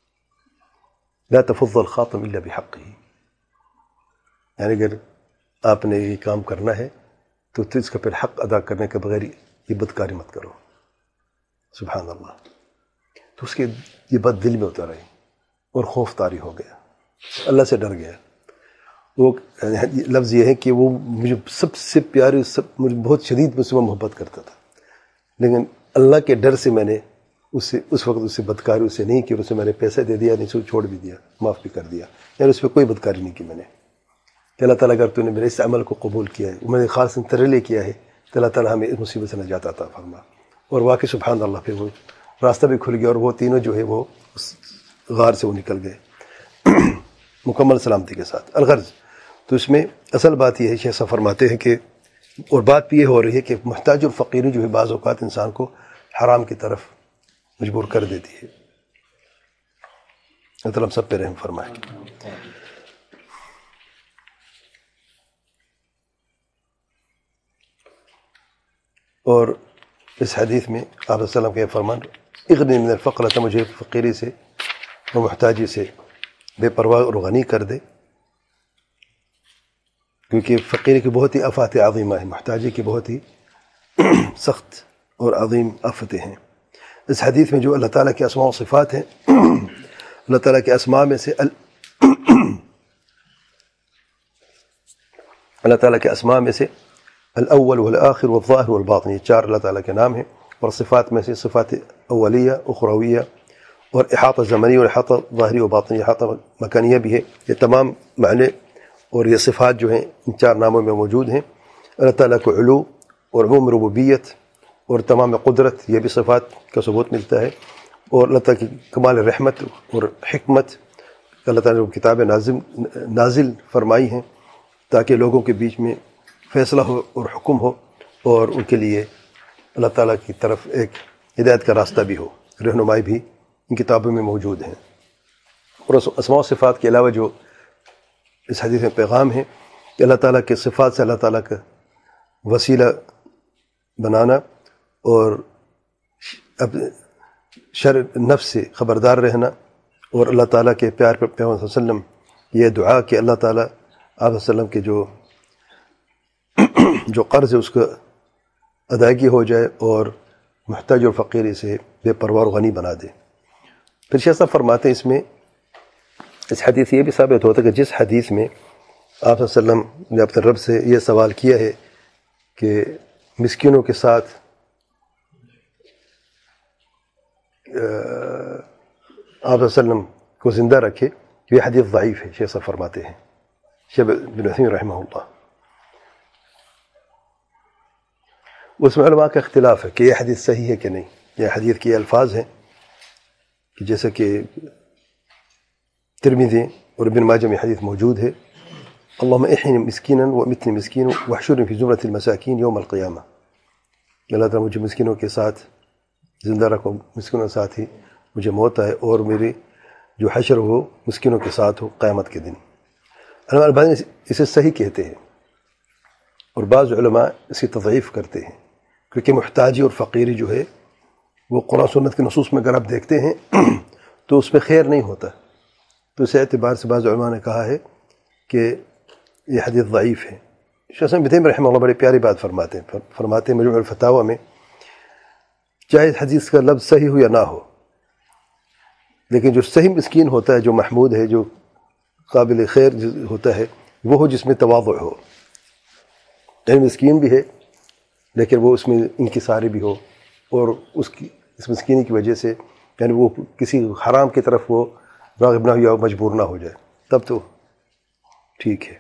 لا تفض الخاطم الا بحقہ، یعنی اگر آپ نے یہ کام کرنا ہے تو اس کا پھر حق ادا کرنے کے بغیر یہ بدکاری مت کرو۔ سبحان اللہ۔ تو اس کے یہ بات دل میں اتر آئی اور خوف طاری ہو گیا، اللہ سے ڈر گیا۔ وہ لفظ یہ ہے کہ وہ مجھے سب سے پیاری، سب مجھے بہت شدید مجھ سے محبت کرتا تھا، لیکن اللہ کے ڈر سے میں نے اس سے اس وقت اس سے بدکاری اسے نہیں کی، اور اسے میں نے پیسے دے دیا، نہیں چھوڑ بھی دیا، معاف بھی کر دیا، یعنی اس پہ کوئی بدکاری نہیں کی میں نے کہ اللہ تعالیٰ اگر تو نے میرے اس عمل کو قبول کیا ہے، میں نے خالص تیرے لیے کیا ہے، تو اللہ تعالیٰ ہمیں اس مصیبت سے نجات عطا فرما۔ اور واقعی سبحان اللہ، پھر وہ راستہ بھی کھل گیا، اور وہ تینوں جو ہے وہ اس غار سے وہ نکل گئے مکمل سلامتی کے ساتھ۔ الغرض تو اس میں اصل بات یہ ہے، شیخ صاحب فرماتے ہیں کہ، اور بات بھی یہ ہو رہی ہے کہ محتاج اور فقیری جو ہے بعض اوقات انسان کو حرام کی طرف مجبور کر دیتی ہے۔ اللہ تعالیٰ ہم سب پہ رحم فرمائے۔ اور اس حدیث میں آپ صلی اللہ علیہ وسلم کے فرمان، اغنی من الفقر، تو مجھے فقیری سے اور محتاجی سے بے پرواہ اور غنی کر دے، کیونکہ فقیری کی بہت ہی آفات عظیمہ ہیں، محتاجی کی بہت ہی سخت اور عظیم آفتیں ہیں۔ اس حدیث میں جو اللہ تعالیٰ کے اسماء و صفات ہیں، اللہ تعالیٰ کے اسماء میں سے اللہ تعالیٰ کے اسماء میں سے الاول والآخر والظاہر والباطن، یہ چار اللہ تعالیٰ کے نام ہیں، اور صفات میں سے صفات اولیہ، اخرویہ، اور احاطہ زمنی، اور احاطہ ظاہری و باطنی، احاطہ مکانیہ بھی ہے۔ یہ تمام معنی اور یہ صفات جو ہیں ان چار ناموں میں موجود ہیں۔ اللہ تعالیٰ کو علو اور عموم ربوبیت اور تمام قدرت، یہ بھی صفات کا ثبوت ملتا ہے، اور اللہ تعالیٰ کی کمال رحمت اور حکمت، اللہ تعالیٰ نے کتابیں نازل نازل فرمائی ہیں تاکہ لوگوں کے بیچ میں فیصلہ ہو اور حکم ہو، اور ان کے لیے اللہ تعالیٰ کی طرف ایک ہدایت کا راستہ بھی ہو، رہنمائی بھی ان کتابوں میں موجود ہیں۔ اور اسماء و صفات کے علاوہ جو اس حدیث میں پیغام ہے کہ اللہ تعالیٰ کے صفات سے اللہ تعالیٰ کا وسیلہ بنانا، اور اب شر نفس سے خبردار رہنا، اور اللہ تعالیٰ کے پیار پر پیغمبر صلی اللہ علیہ وسلم یہ دعا کہ اللہ تعالیٰ آپ صلی اللہ علیہ وسلم کے جو جو قرض ہے اس کا ادائیگی ہو جائے اور محتاج اور فقیر اسے بے پرواہ و غنی بنا دے۔ پھر شیخ صاحب فرماتے ہیں اس میں اس حدیث یہ بھی ثابت ہوتا ہے کہ جس حدیث میں آپ صلی اللہ علیہ وسلم نے اپنے رب سے یہ سوال کیا ہے کہ مسکینوں کے ساتھ آپ صلی اللہ علیہ وسلم کو زندہ رکھے، یہ حدیث ضعیف ہے، شیخ صاحب فرماتے ہیں، شیخ بن عثیمین رحمہ اللہ۔ اس میں علماء کا اختلاف ہے کہ یہ حدیث صحیح ہے کہ نہیں۔ یہ حدیث کے الفاظ ہیں کہ جیسا کہ ترمذی اور ابن ماجہ میں حدیث موجود ہے، اللہم احیی مسکینا وامتنی مسکینا واحشرنی فی زمرۃ المساکین یوم القیامہ، اللہ تعالیٰ مجھے مسکینوں کے ساتھ زندہ رکھو، مسکینوں کے ساتھ ہی مجھے موت آئے اور میری جو حشر ہو مسکینوں کے ساتھ ہو قیامت کے دن۔ علماء البانی اسے صحیح کہتے ہیں اور بعض علماء اس کی تضعیف کرتے ہیں، کیونکہ محتاجی اور فقیری جو ہے وہ قرآن سنت کے نصوص میں اگر آپ دیکھتے ہیں تو اس میں خیر نہیں ہوتا، تو اس اعتبار سے بعض علماء نے کہا ہے کہ یہ حدیث ضعیف ہے۔ شیخ ابن تیمیہ رحمہ اللہ بڑی پیاری بات فرماتے ہیں، فرماتے ہیں مجموع الفتاوی میں، چاہے حدیث کا لفظ صحیح ہو یا نہ ہو، لیکن جو صحیح مسکین ہوتا ہے، جو محمود ہے، جو قابل خیر ہوتا ہے، وہ ہو جس میں تواضع ہو، یعنی مسکین بھی ہے لیکن وہ اس میں انکساری بھی ہو، اور اس کی اس مسکینی کی وجہ سے یعنی وہ کسی حرام کی طرف وہ راغب نہ ہو یا مجبور نہ ہو جائے، تب تو ٹھیک ہے۔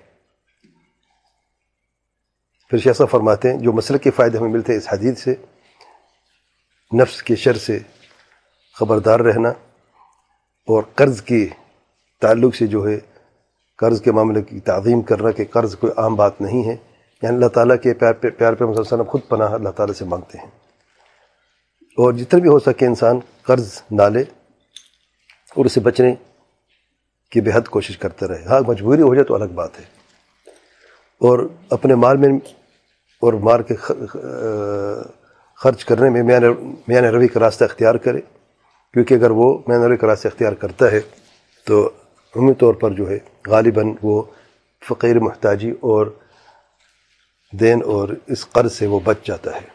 پھر شیخ صاحب فرماتے ہیں جو مسلک کے فائدے ہمیں ملتے ہیں اس حدیث سے، نفس کے شر سے خبردار رہنا، اور قرض کی تعلق سے جو ہے قرض کے معاملے کی تعظیم کرنا کہ قرض کوئی عام بات نہیں ہے، یعنی اللہ تعالیٰ کے پیار پہ پیار پہ صلی اللہ علیہ وسلم خود پناہ اللہ تعالیٰ سے مانگتے ہیں، اور جتنا بھی ہو سکے انسان قرض نہ لے اور اسے بچنے کی بے حد کوشش کرتے رہے۔ ہاں مجبوری ہو جائے تو الگ بات ہے، اور اپنے مال میں اور مال کے خرچ کرنے میں میان روی کا راستہ اختیار کرے، کیونکہ اگر وہ میان روی کا راستہ اختیار کرتا ہے تو عمومی طور پر جو ہے غالباً وہ فقیر محتاجی اور دین اور اس قرض سے وہ بچ جاتا ہے،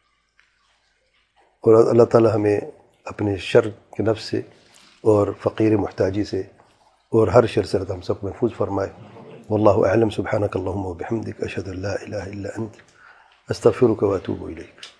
اور اللہ تعالی ہمیں اپنے شر کے نفس سے اور فقیر محتاجی سے اور ہر شر سے ہم سب محفوظ فرمائے۔ واللہ اعلم، سبحانک اللہم وبحمدک، اشہد ان لا الہ الا انت، استغفرک واتوب الیک۔